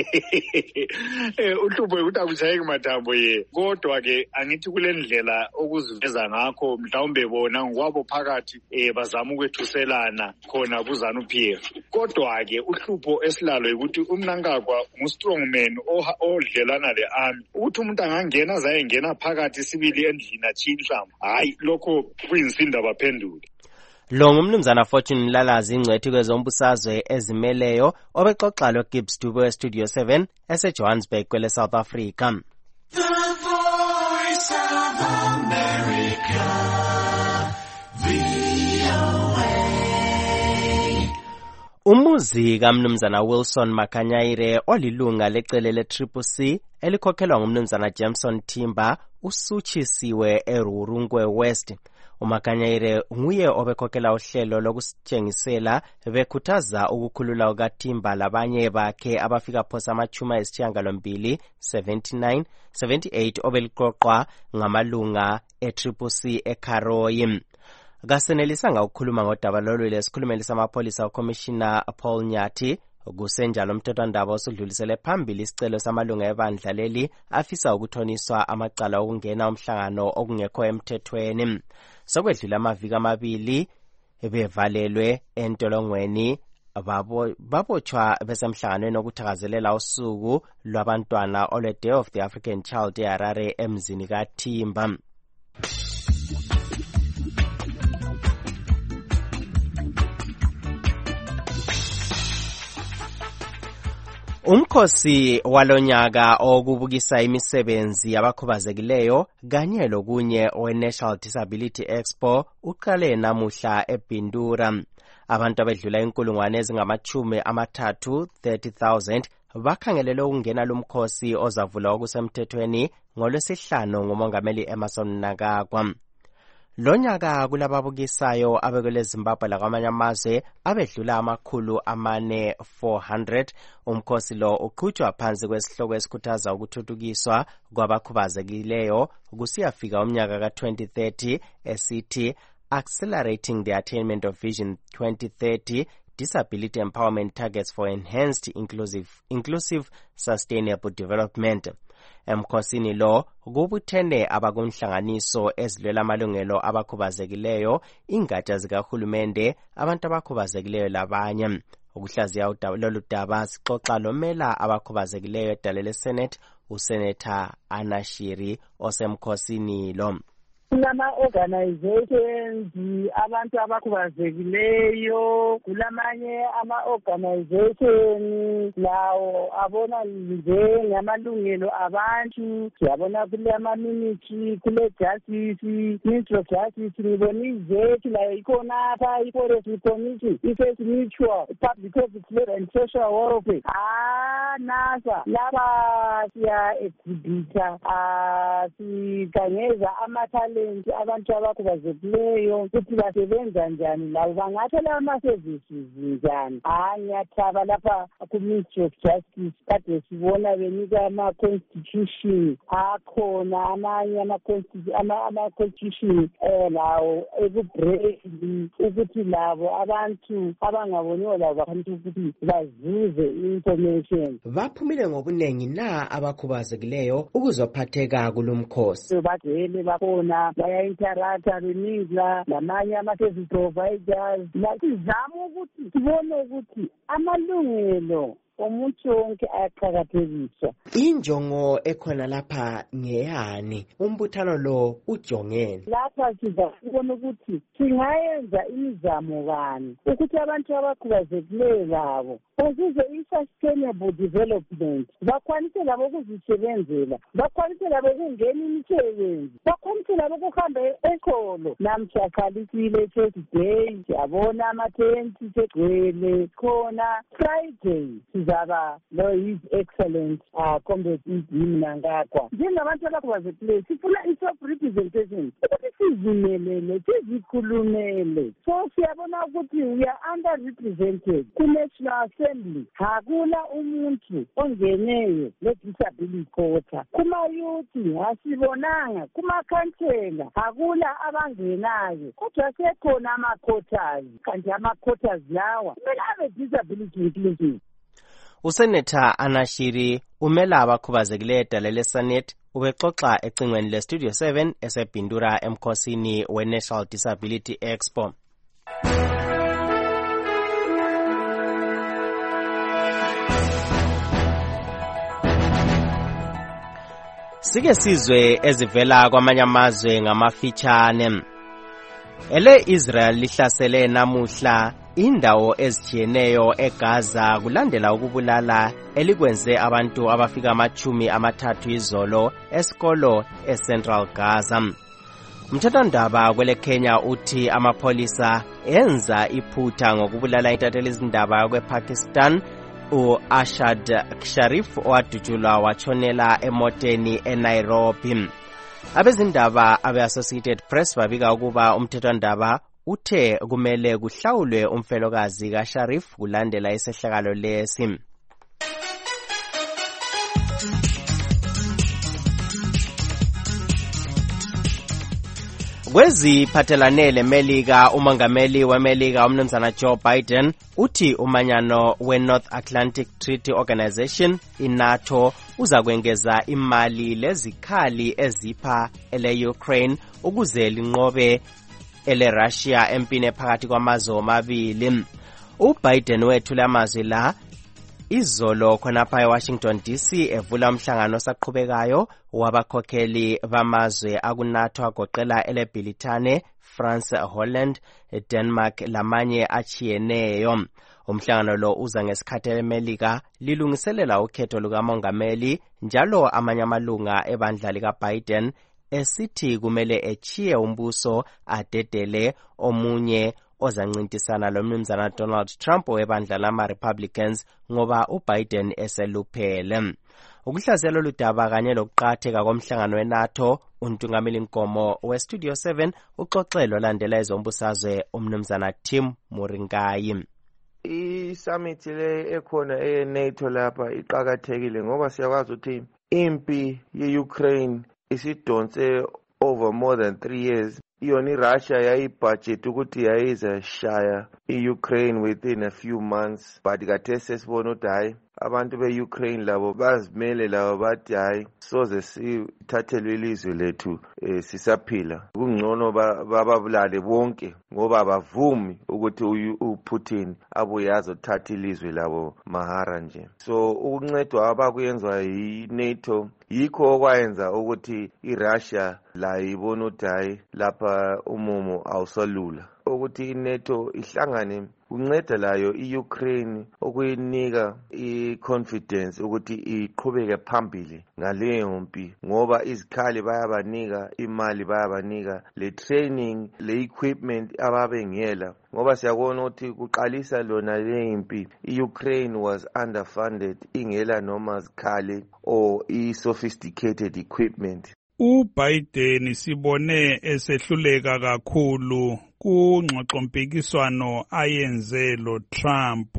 Eh uhlupho ukuthi awujayiki amathambo ye kodwa ke angithi kule ndlela okuziveza ngakho mhlawumbe bona ngokwabo phakathi eh bazama ukwethuselana khona kuZANU-P F kodwa ke uhlupho esilalo ukuthi umnankakwa ngu-strong man odlelana le army ukuthi umuntu angangena azayengena phakathi sibili endlini achiya inhlamvu hayi lokho kuyinsinda baphendule. Lo ngumnumzana Fortune Mlalazi ingcwethi kwezombusazwe ezimeleyo obexoxa lo Gibbs Dube we-Studio seven ese-Johannesburg kwele South Africa. The Voice of America, V O A. Umuzi kamnumzana Wilson Makanyaire olilunga lecele le-Triple C elikhokhelwa ngumnumzana Jameson Timber usutshisiwe eRurungwe West. uMakanyaire nguye obekhokhela uhlelo lokusitshengisela bekhuthaza ukukhulula ukaTimba labanye bakhe abafika phosa amachuma esishiyagalombili seventy-nine seventy-eight obeliqoqwa ngamalunga e-Triple C eKaroyi. Kasenelisanga ukukhuluma ngodaba lolu lesikhulumeli samapholisa uCommissioner Paul Nyathi kusenjalo umthethwandaba osudlulisele phambili isicelo samalunga ebandla leli afisa ukuthoniswa amacala okungena umhlangano okungekho emthethweni. Sokwedlula amaviki amabili bevalelwe entolongweni babotshwa besemhlanganweni okuthakazelela usuku lwabantwana olwe Day of the African Child eHarare emzini kaTimba. Umkhosi walonyaka okubukisa imisebenzi yabakhubazekileyo kanye lokunye we-National Disability Expo uqale namuhla eBindura. Abantu abedlula inkulungwane ezingamachumi amathathu thirty thousand bakhangelele ukungena lumkhosi ozavula okusemthethweni ngolwesihlanu ngumongameli Emmerson Mnangagwa. Lonyaka kulababukisayo abekele Zimbabwe lakwamanye amazwe abedlula amakhulu amane four hundred. Umkhosi lo uqhutshwa phansi kwesihloko esikhuthaza ukuthuthukiswa kwabakhubazekileyo kusiyafika umnyaka ka twenty thirty esithi Accelerating the Attainment of Vision twenty thirty Disability Empowerment Targets for Enhanced Inclusive, Inclusive Sustainable Development. Emkhosini lo kubuthene abakunhlanganiso ezilwela amalungelo abakhubazekileyo, ingatsha zikahulumende, abantu abakhubazekileyo labanye. Ukuhlaziya lolu daba sixoxa lomela abakhubazekileyo edalele Senate uSenator Anna Shiri osemkhosini lo. Kulama-organizations abantu abakhubazekileyo, kulamanye ama-organization lawo abona njengamalungelo abantu, siyabona kulama-ministry, kule-justice, ministry of justice, ngibona izethu layo ikhonapha, i-policy committee, i-first mutual, public service and social welfare. Ah, nasa, laba siya-exhibita, sikangeza amathale abantu abakhubazekileyo ukuthi basebenza njani labo bangathola ama-services njani. Hayi ngiyathaba lapha ku-Ministry of Justice kade sibona benika ama-constitution akhona amanye ama-constitution um lawo ekubreli ukuthi labo abantu abangaboniyo labo bakhanisa ukuthi bazuze i-information. Baphumile ngobuningi na abakhubazekileyo ukuzophatheka kulumkhosi? Bagcwele bakhona baya-interacta beninza namanye ama-service providers. Sizama ukuthi sibone ukuthi amalungelo omuntu wonke ayaqhakathekiswa. Injongo ekhona lapha ngeyani? Umbuthano lo ujongeni lapha sizabona ukuthi singayenza imizamo bani ukuthi abantu abakhubazekileyo labo bazuze i-sustainable development, bakwanise labo ukuzisebenzela, bakwanise labo ukungena imisebenzi, bakwanise labo ukuhamba ekolo. Namhlakalisile Thursday siyabona ama-tenti segcwele khona. Friday sizaba lo his excellent uh, comrade Mnangagwa. Njengabantu abakhubazekileyo sifuna i-self representation ukuthi sizimelele, sizikhulumele. So siyabona ukuthi we are under-represented ku-National Assembly. Hakula umuntu ongeneyo le-disability quota. Kuma-youth asibonanga, kuma-councillor hakula abangenayo. Kodwa sekhona ama-quotas, kanti ama-quotas lawa kumele abe-disability inclusive. Usenator Anna Shiri umela abakhubazekileyo edalele Senate ubexoxa ecingweni le-Studio seven esebhindura emkhosini we-National Disability Expo. Sike sizwe ezivela kwamanye amazwe ngamafitshane. Ele Israel lihlasele namuhla indawo ezitshiyeneyo eGaza kulandela ukubulala elikwenze abantu abafika amachumi amathathu izolo esikolo eCentral Gaza. Umthethwandaba kwele Kenya uthi amapholisa enza iphutha ngokubulala intatheli izindaba kwePakistan u-Ashad Sharif owadutshulwa watshonela emoteni eNairobi. Abezindaba abe-Associated Press babika ukuba umthethwandaba uthe kumele kuhlawulwe umfelokazi kaSharif kulandela isehlakalo lesi. Kweziphathelane leMelika, umongameli weMelika umnumzana Joe Biden uthi umanyano we-North Atlantic Treaty Organization i-NATO uza kwengeza imali lezikhali ezipha ele-Ukraine ukuze linqobe ele-Russia empini phakathi kwamazwe amabili. UBiden wethule amazwi la izolo khonapha eWashington D C evula umhlangano osaqhubekayo wabakhokheli bamazwe akuNATO agoqela eleBritane, France, Holland, Denmark lamanye achiyeneyo. Umhlangano lo uza ngesikhathi eMelika lilungiselela ukhetho lukamongameli njalo amanye amalunga ebandla likaBiden esithi kumele echiye umbuso adedele omunye ozancintisana lomnumzana Donald Trump webandla lama Republicans ngoba uBiden eseluphele. ukuhlaziya ludaba kanye lokuqatheka komhlangano weNATO. Untungameli Nkomo weStudio seven uxoxelo landela ezombusazwe umnumzana Tim Muringayi. I-summit le ekhona e-NATO lapha iqakathekile ngoba siyakwazi ukuthi impi ye-Ukraine isidonse over more than three years. Yona iRussia yayibudget ukuthi yayizashaya i-Ukraine within a few months, but kade sesibona ukuthi hayi abantu be-Ukraine labo bazimele labo bathi hayi soze sithathelwe ilizwe lethu eh, sisaphila. Kungcono bababulale bonke ngoba bavumi ukuthi uPutin abuye azothatha ilizwe labo mahara nje. So ukuncedwa abakuyenzwa yi-NATO yikho okwayenza ukuthi iRussia la ibona ukuthi hayi lapha umumo awusalula, ukuthi iNATO ihlangane kunceda layo i-Ukraine okuyinika i-confidence ukuthi iqhubeke phambili ngaleyo mpi, ngoba izikhali bayabanika imali, bayabanika le training, le equipment ababengela, ngoba siyabona ukuthi kuqalisa lona le mpi i-Ukraine was underfunded, ingela noma zikhali or i-sophisticated equipment. uBiden sibone esehluleka kakhulu kungxoxompikiswano ayenze lo Trump,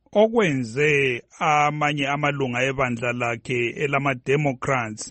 okwenze amanye amalunga ebandla lakhe elama-Democrats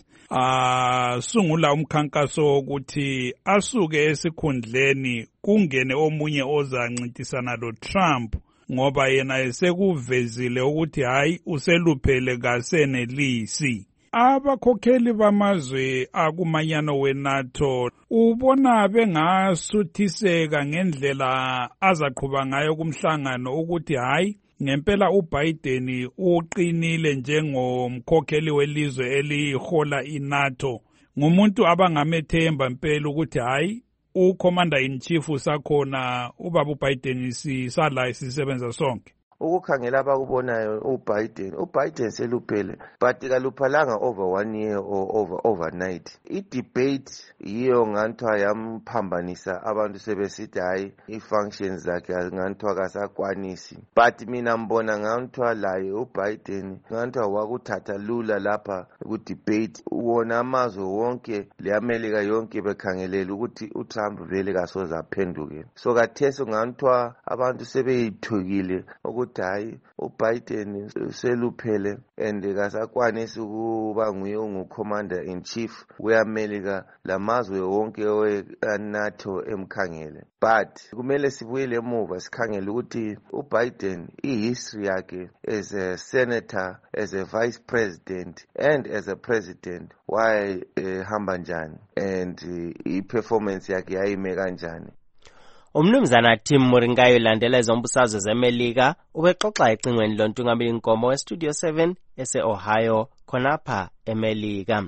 asungula umkhankaso wokuthi asuke esikhundleni kungene omunye ozancintisana lo Trump, ngoba yena esekuvezile ukuthi hayi useluphele kasenelisi. Abakhokheli bamazwe akumanyano weNATO ubona bengasuthiseka ngendlela azaqhuba ngayo kumhlangano ukuthi hayi ngempela uBiden uqinile njengomkhokheli welizwe elihola iNATO, ngumuntu abangamethemba impela ukuthi hayi uCommander in Chief sakhona ubaba uBiden sisala sisebenza sonke. Ukukhangela abakubonayo uBiden uBiden seluphele, but kaluphalanga over one year or over overnight. I-debate yiyo nganthiwa yamphambanisa, abantu sebesithi hayi i-functions zakhe nganthiwa kasakwanisi, but mina mbona nganthiwa laye uBiden nganthiwa wakuthatha lula lapha ku-debate. Wona amazwe wonke le-Amerika yonke bekhangelela ukuthi uTrump vele kasoze aphenduke, so kathesi nganthiwa abantu sebeyithukile ukuthi hayi uBiden seluphele and kasakwanisi ukuba nguye ongu-commander in chief we-America lamazwe wonke we-NATO emkhangele. But kumele sibuyele emuva sikhangele ukuthi uBiden i-history yakhe as a senator, as a vice president and as a president wayehamba uh, njani and uh, i-performance yakhe yayime kanjani. Umnumzana Tim Muringayi landela ezombusazwe zeMelika ubexoxa ecingweni lontungameli Nkomo weStudio seven ese-Ohio khonapha eMelika.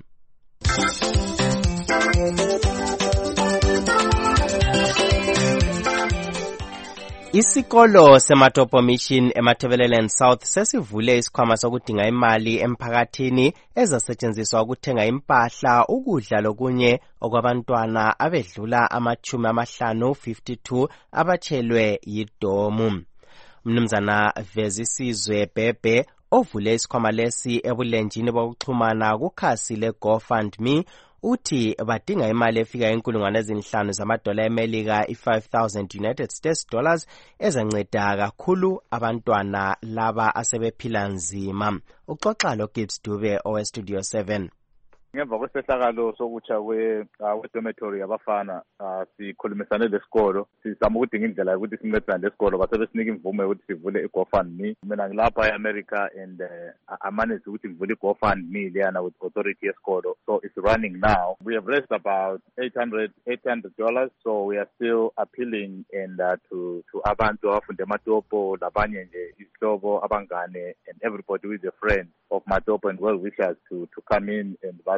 Isikolo seMatopo Mission eMatabeleland South sesivule isikhwama sokudinga imali emphakathini ezasetshenziswa ukuthenga impahla, ukudla lokunye okwabantwana abedlula amachumi amahlanu fifty-two abatshelwe yidomu. Mnumzana Vezisizwe Bhebhe ovule isikhwama lesi ebulenjini bokuxhumana kukhasi le-GoFundMe uthi badinga imali efika inkulungwane ezinhlanu zamadola eMelika i-five thousand United States dollars ezanceda kakhulu abantwana laba asebephila nzima. Uxoxa lo Gibbs Dube oweStudio seven. Ngemva kwesehlakalo sokutsha kwe-dormitory yabafana sikhulumisane lesikolo sizama ukudinga indlela yokuthi sincedane lesikolo base besinika imvume yokuthi sivule i-GoFundMe. Mina ngilapha e-America and amanage ukuthi ngivule i-GoFundMe leyana with authority yesikolo, so it's running now. We have raised about eight hundred dollars, so we are still appealing and uh, to to abantu abafunde eMatopo labanye nje izihlobo abangane and everybody who is a friend of Matopo and well wishers to to come in and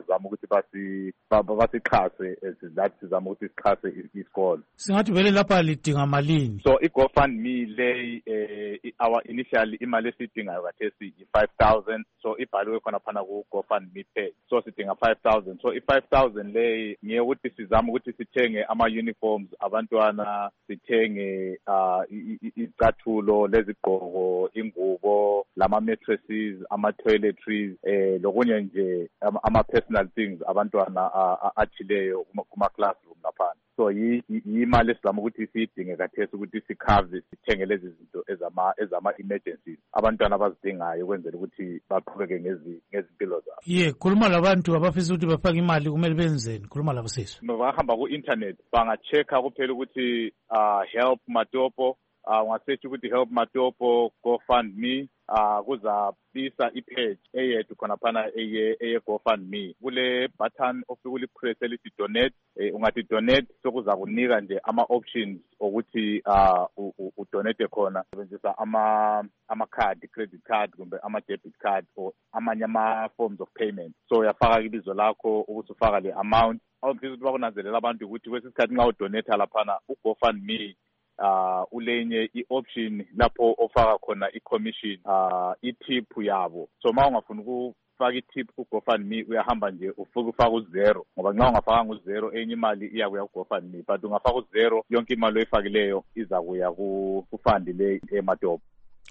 bazama ukuthi basi basixhase that sizama ukuthi sixhase isikolo. Singathi vele lapha lidinga malini? So i-GoFundMe le our initial imali esidingayo kathesi i-five thousand. So ibhaliwe khona phana ku GoFundMe page. So sidinga five thousand. So i-five thousand le ngiye ukuthi sizama ukuthi sithenge ama uniforms abantwana, sithenge uh izicathulo lezigqoko, ingubo, lama mattresses, ama toiletries, eh lokunye nje ama personal things abantwana achileyo kuma classroom lapha. So yimali esidama ukuthi siyidinge kathesi ukuthi sikhave sithenge lezi zinto ezama ezama emergencies abantwana abazidingayo ukwenzela ukuthi baqhubeke ngezi ngezimpilo zabo. Ye, khuluma labantu abafisa ukuthi bafake imali kumele benzeni? Khuluma labo sisi. Bahamba ku internet bangachecka kuphela ukuthi uh help Matopo, uh ungasearch ukuthi help Matopo GoFundMe, uh kuzabisa ipage eyedwa khona phana eye eye GoFundMe. Kule button ofika ulipress elithi donate, eh, ungathi donate sokuza kunika nje ama options ukuthi uh udonate khona usebenzisa ama ama card, credit card kumbe ama debit card or amanye ama forms of payment. So uyafaka ibizo lakho ukuthi ufaka le amount. Awuphinde ukuthi bakunanzelela abantu ukuthi kwesisikhathi nxa udonate laphana uGoFundMe uh ulenye i-option lapho ofaka khona i-commission uh i-tip yabo. So ma ungafuna ukufaka i-tip ku-GoFundMe uyahamba nje ufike ufaka uzero, ngoba nxa ungafakanga uzero enye imali iya kuya ku-GoFundMe, but ungafaka uzero yonke imali oyifakileyo iza kuya ku-fund le eMatopo.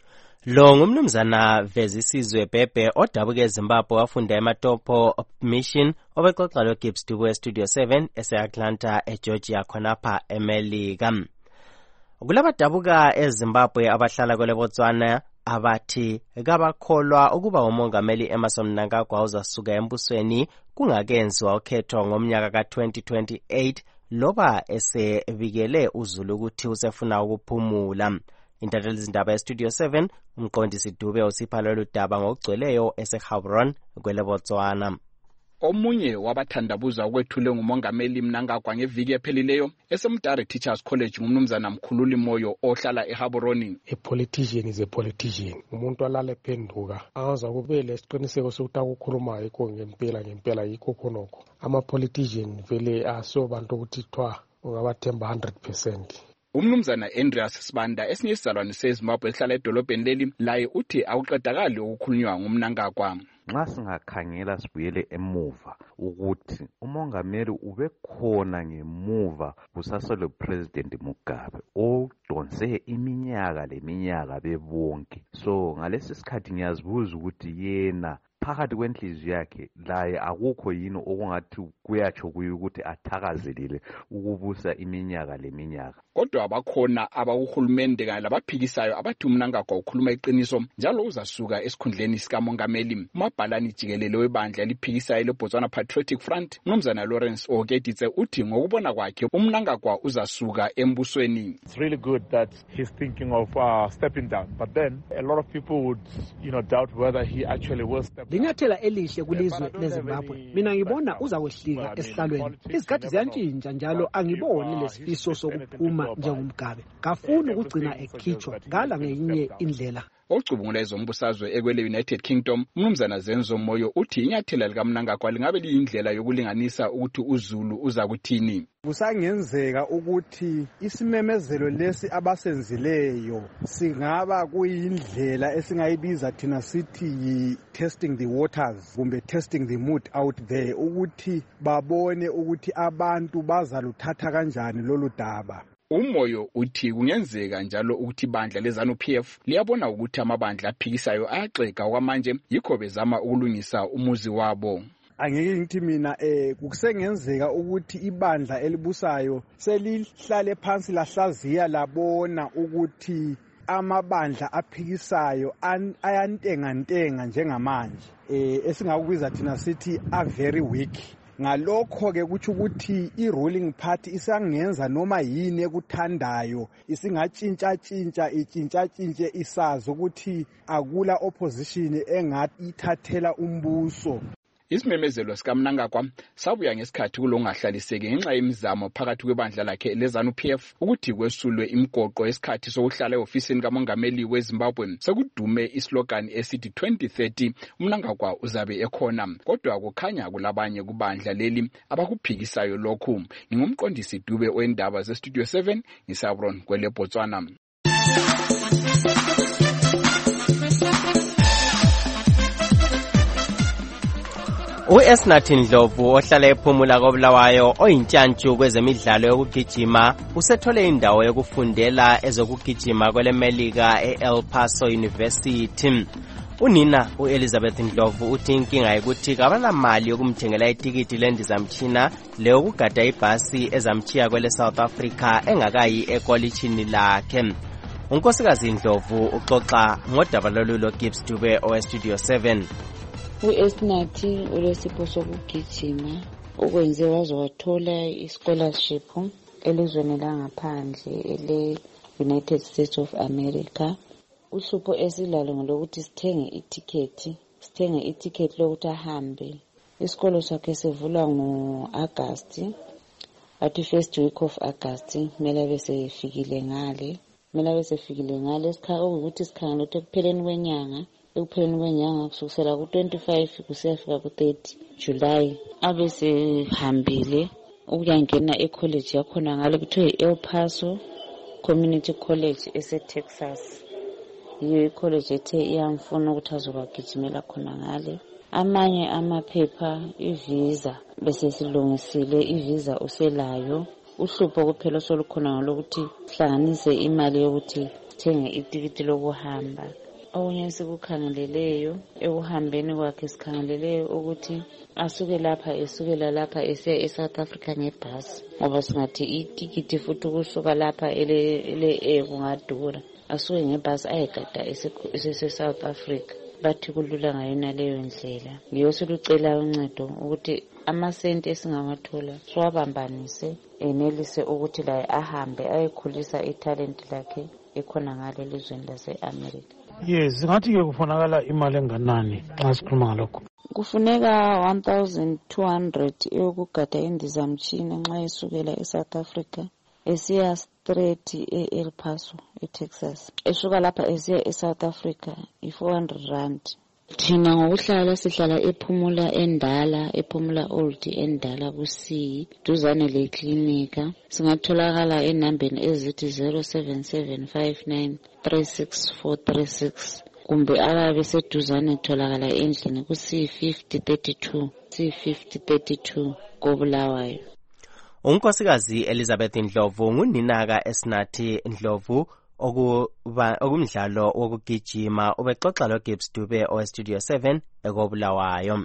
Lo ngumnumzana Vezisizwe Bhebhe odabuke eZimbabwe wafunda eMatopo Mission obexoxa lo Gibbs Dubu eStudio seven ese-Atlanta eGeorgia khonapha eMelika. Kulabadabuka eZimbabwe abahlala kwele Botswana abathi kabakholwa ukuba umongameli Emmerson Mnangagwa uzasuka embusweni kungakenziwa ukhetho ngomnyaka ka twenty twenty-eight loba esebikele uZulu ukuthi usefuna ukuphumula. Intatheli zindaba eStudio seven umqondisi Dube usipha lolu daba ngokugcweleyo eseGaborone kwele Botswana. Omunye wabathandabuza ukwethule ngumongameli Mnangagwa ngeviki ephelileyo eseMtare Teachers College ngumnumzana Mkhululi Moyo ohlala eGaborone. A politician is a politician. Umuntu alale phenduka aza kube lesiqiniseko sokuthi akukhuluma yikho ngempela ngempela yikho khonokho. Ama politician vele asobantu ukuthi thwa ungabathemba one hundred percent. Umnumzana Andreas Sibanda esinye isizalwane seZimbabwe ehlala edolobheni leli laye uthi akuqedakali ukukhulunywa ngumnangagwa. Nxa singakhangela sibuyele emuva ukuthi umongameli ubekhona ngemuva kusasolo President Mugabe odonse iminyaka leminyaka bebonke. So ngalesi sikhathi ngiyazibuza ukuthi yena phakathi kwenhliziyo yakhe laye akukho yini okungathi kuyatsho kuyo ukuthi athakazelele ukubusa iminyaka leminyaka. Kodwa abakhona abakuhulumende kanye labaphikisayo abathi uMnangagwa ukhuluma iqiniso njalo uzasuka esikhundleni sikamongameli. Umabhalani jikelele webandla eliphikisayo leBotswana Patriotic Front uMnumzana Lawrence Okeditse uthi ngokubona kwakhe uMnangagwa uzasuka embusweni. It's really good that he's thinking of uh, stepping down, but then a lot of people would you know doubt whether he actually will step down. Linyathela elihle kulizwe leZimbabwe. Mina ngibona uzakwehlika esihlalweni. Izikhathi ziyantshintsha njalo angiboni lesifiso sokuphuma njengomgabe. Kafuni ukugcina ekhitshwa ngala ngenye indlela. Ocubungula ezombusazwe ekwele United Kingdom uMnumzana Zenzo Moyo uthi inyathela likaMnangagwa lingabe liyindlela yokulinganisa ukuthi uZulu uza kuthini. Kusangenzeka ukuthi isimemezelo lesi abasenzileyo singaba kuyindlela esingayibiza thina sithi yi testing the waters kumbe testing the mood out there ukuthi babone ukuthi abantu bazaluthatha kanjani lolu daba. Umoyo uthi kungenzeka njalo ukuthi ibandla leZANU-P F liyabona ukuthi amabandla aphikisayo ayaxeka okwamanje yikho bezama ukulungisa umuzi wabo. Angeke ngithi mina eh kusengenzeka ukuthi ibandla elibusayo selihlale phansi lahlaziya labona ukuthi amabandla aphikisayo ayantenga ntenga njengamanje eh esingakubiza thina sithi a very weak. Ngalokho ke kuthi ukuthi i-ruling party isangenza noma yini ekuthandayo isingatshintsha tshintsha itshintsha tshintshe isazi ukuthi akula opposition engathi ithathela umbuso. Isimemezelo sikaMnangagwa sabuya ngesikhathi kulongahlaliseki ngenxa yemizamo phakathi kwebandla lakhe leZANU P F ukuthi kwesulwe imigoqo yesikhathi sokuhlala eofisini kamongameli weZimbabwe. Sekudume islogan esithi twenty thirty uMnangagwa uzabe ekhona, kodwa kukhanya kulabanye kubandla leli abakuphikisayo lokhu. Ngingumqondisi Dube wendaba zeStudio seven ngisabron kwele Botswana. U-Esnathi Ndlovu ohlala ephumula koBulawayo oyintshantshu kwezemidlalo yokugijima usethole indawo yokufundela ezokugijima kweleMelika e-El Paso University. Unina u-Elizabeth Ndlovu uthi inkinga yokuthi kabanamali yokumthengela itikiti lendizamtshina leyokugada ibhasi ezamtshiya kwele South Africa engakayi ekolitshini lakhe. Unkosikazi Ndlovu uxoxa ngodaba lolu Gibbs Dube oweStudio seven. U-Esnathi ulesipho sokugijima ukwenze waze wathola i-scholarship elizweni langaphandle ele-United States of America. Uhlupho esilalo ngolokuthi sithenge itiketi sithenge itiketi lokuthi ahambe. Isikolo sakhe sivula ngo-August, athi first week of August kumele besefikile ngale kumele besefikile ngale sikhathi ukuthi sikhangela ukuthi ekupheleni kwenyanga ekupheleni kwenyanga kusukela ku-twenty-five kusiyafika ku-thirty July abe sehambile ukuyangena ecollege yakhona ngale kuthiwa i-El Paso Community College ese-Texas. Yiyo icollege ethe iyamfuna ukuthi azokugijimela khona ngale. Amanye amaphepha ivisa bese silungisile ivisa uselayo. Uhlupho kuphela solukhona ngalokuthi sihlanganise imali yokuthi sithenge itikiti lokuhamba. Okunye sikukhangeleleyo ekuhambeni kwakhe sikhangeleleyo ukuthi asuke lapha esukela lapha esiya eSouth Africa ngebhasi ngoba singathi itikiti futhi kusuka lapha ele ele kungadura. Asuke ngebhasi ayegada ese South Africa bathi kulula ngayona leyo ndlela. Ngiyo silucela uncedo ukuthi amasenti esingawathola siwabambanise enelise ukuthi la ahambe ayekhulisa italent lakhe ekhona ngale lizweni lase-America. Yes, ngathi ke kufunakala imali enganani xa sikhuluma ngalokho? Kufuneka one thousand two hundred eyokugada indizamtshina nxa esukela eSouth Africa esiya straight e-El Paso eTexas. Esuka lapha esiya eSouth Africa i-four hundred rand. Thina ngokuhlala sihlala ephumula endala ephumula old endala kusi duzane leklinika. Singatholakala enambeni ezithi zero seven seven five nine three six four three six kumbe ababe seduzane tholakala endlini ku C fifty thirty-two C fifty thirty-two koBulawayo. Unkosikazi Elizabeth Ndlovu ngunina ka-Esnathi Ndlovu okuba okumdlalo wokugijima ubexoxa lo Gibbs Dube oweStudio seven ekoBulawayo.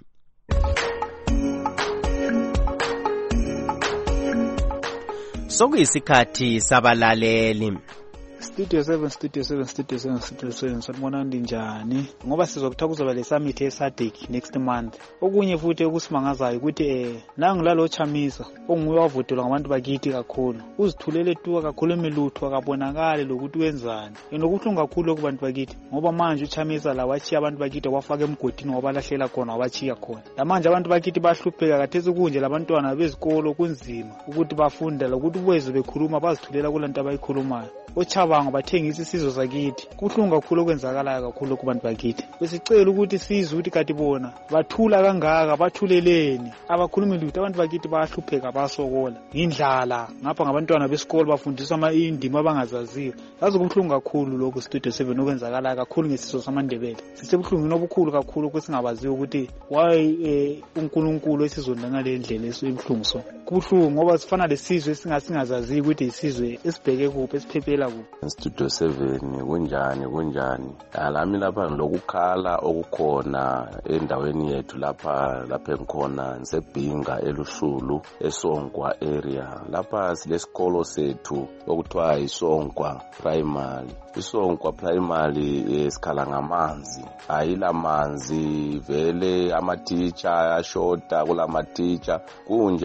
Sokuyisikhathi sabalaleli. Studio seven Studio seven Studio seven Studio seven sanibona njani ngoba sizokutha kuzoba le summit eSADC next month. Okunye futhi okusimangazayo ukuthi eh nangilalo Chamisa onguye wavotelwa ngabantu bakithi kakhulu uzithulele tuwa kakhulu emilutho akabonakala lokuthi wenzani enokuhlunga kakhulu kubantu bakithi ngoba manje uChamisa la wachiya abantu bakithi wafaka emgodini wabalahlela khona wabachiya khona. La manje abantu bakithi bahlupheka kathesi kunje labantwana bezikolo kunzima ukuthi bafunde lokuthi ubweze bekhuluma bazithulela kulanto abayikhulumayo. Ochabanga bathengisa isizwe sakithi kuhlunga kakhulu okwenzakalayo kakhulu kubantu bakithi. Besicela ukuthi sizwe ukuthi kati bona bathula kangaka bathuleleni abakhulumi lutho abantu bakithi bayahlupheka basokola indlala ngapha ngabantwana besikolo bafundiswa ama indima abangazaziyo. Yazi kuhlunga kakhulu lokho Studio seven okwenzakalayo kakhulu ngesizwe samaNdebele. Sisebuhlungu nobukhulu kakhulu kwesingabaziyo ukuthi why uNkulunkulu esizweni ngale ndlela esibuhlungu so. Kuhlungu ngoba sifana lesizwe esingasingazaziyo ukuthi isizwe esibheke kuphi esiphepela Studio seven kunjani kunjani alami lapha lokukhala okukhona endaweni yethu lapha lapha enkhona ngisebhinga elushulu eSonkwa area lapha silesikolo sethu okuthiwa iSonkwa Primary. Isonkwa Primary esikhala ngamanzi ayila manzi vele ama teacher ashota kulama teacher kunje so vele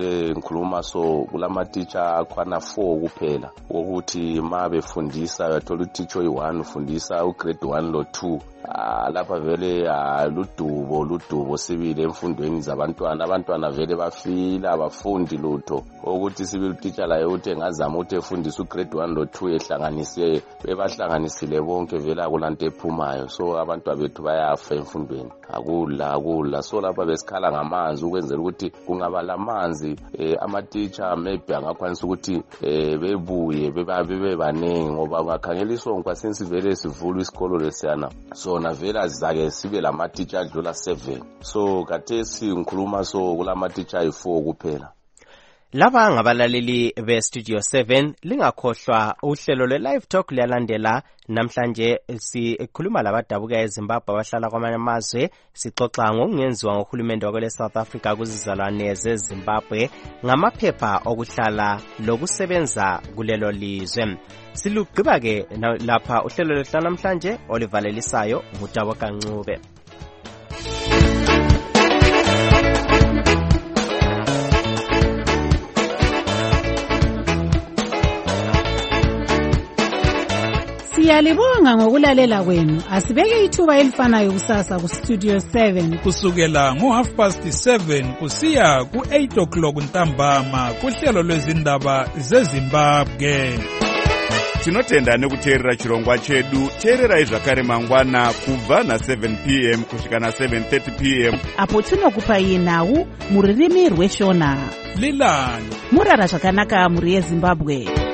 ngikhuluma so kulamatitsha akhwana four kuphela ukuthi ma befundisa uyathola utitsha oyi-one ufundisa ugrade one lo two. Ah, lapha vele ah, ludubo ludubo sibili emfundweni zabantwana abantwana vele bafila abafundi lutho ukuthi sibili utitsha laye uthi engazama ukuthi efundise ugrade one lo two ehlanganise bebahlanganisile bonke vele akulanto ephumayo, so abantwana bethu bayafa emfundweni akula akula. So lapha besikhala ngamanzi ukwenzela ukuthi kungaba lamanzi eh, amatitsha maybe angakwanisa ukuthi eh, bebuye bebe baningi ngoba ungakhangela isongo since vele sivula isikolo lesiyana so na vele azake sibe lamatitsha adlula seven, so kathesi ngikhuluma so kulamatitsha ayi-four kuphela. Laba ngabalaleli be-Studio seven, lingakhohlwa uhlelo lwe-Live Talk liyalandela. Namhlanje sikhuluma labadabuka eZimbabwe abahlala kwamanye amazwe, sixoxa ngokungenziwa ngohulumende wakwele South Africa kuzizalwane zeZimbabwe ngamaphepha okuhlala lokusebenza kulelo lizwe. Silugqiba-ke lapha uhlelo lwethu namhlanje olivalelisayo nguTabo Kancube. Siyalibonga ngokulalela kwenu. Asibeke ithuba elifanayo kusasa ku Studio seven kusukela ngo half past seven kusiya ku eight o'clock ntambama kuhlelo lwezindaba zeZimbabwe. Tinotenda nekuteerera chirongwa chedu. Teererai zvakare mangwana kubva na seven p m kusvika na seven thirty p m apo tinokupai nhau muririmi rweshona. Lilani murara zvakanaka muri yeZimbabwe.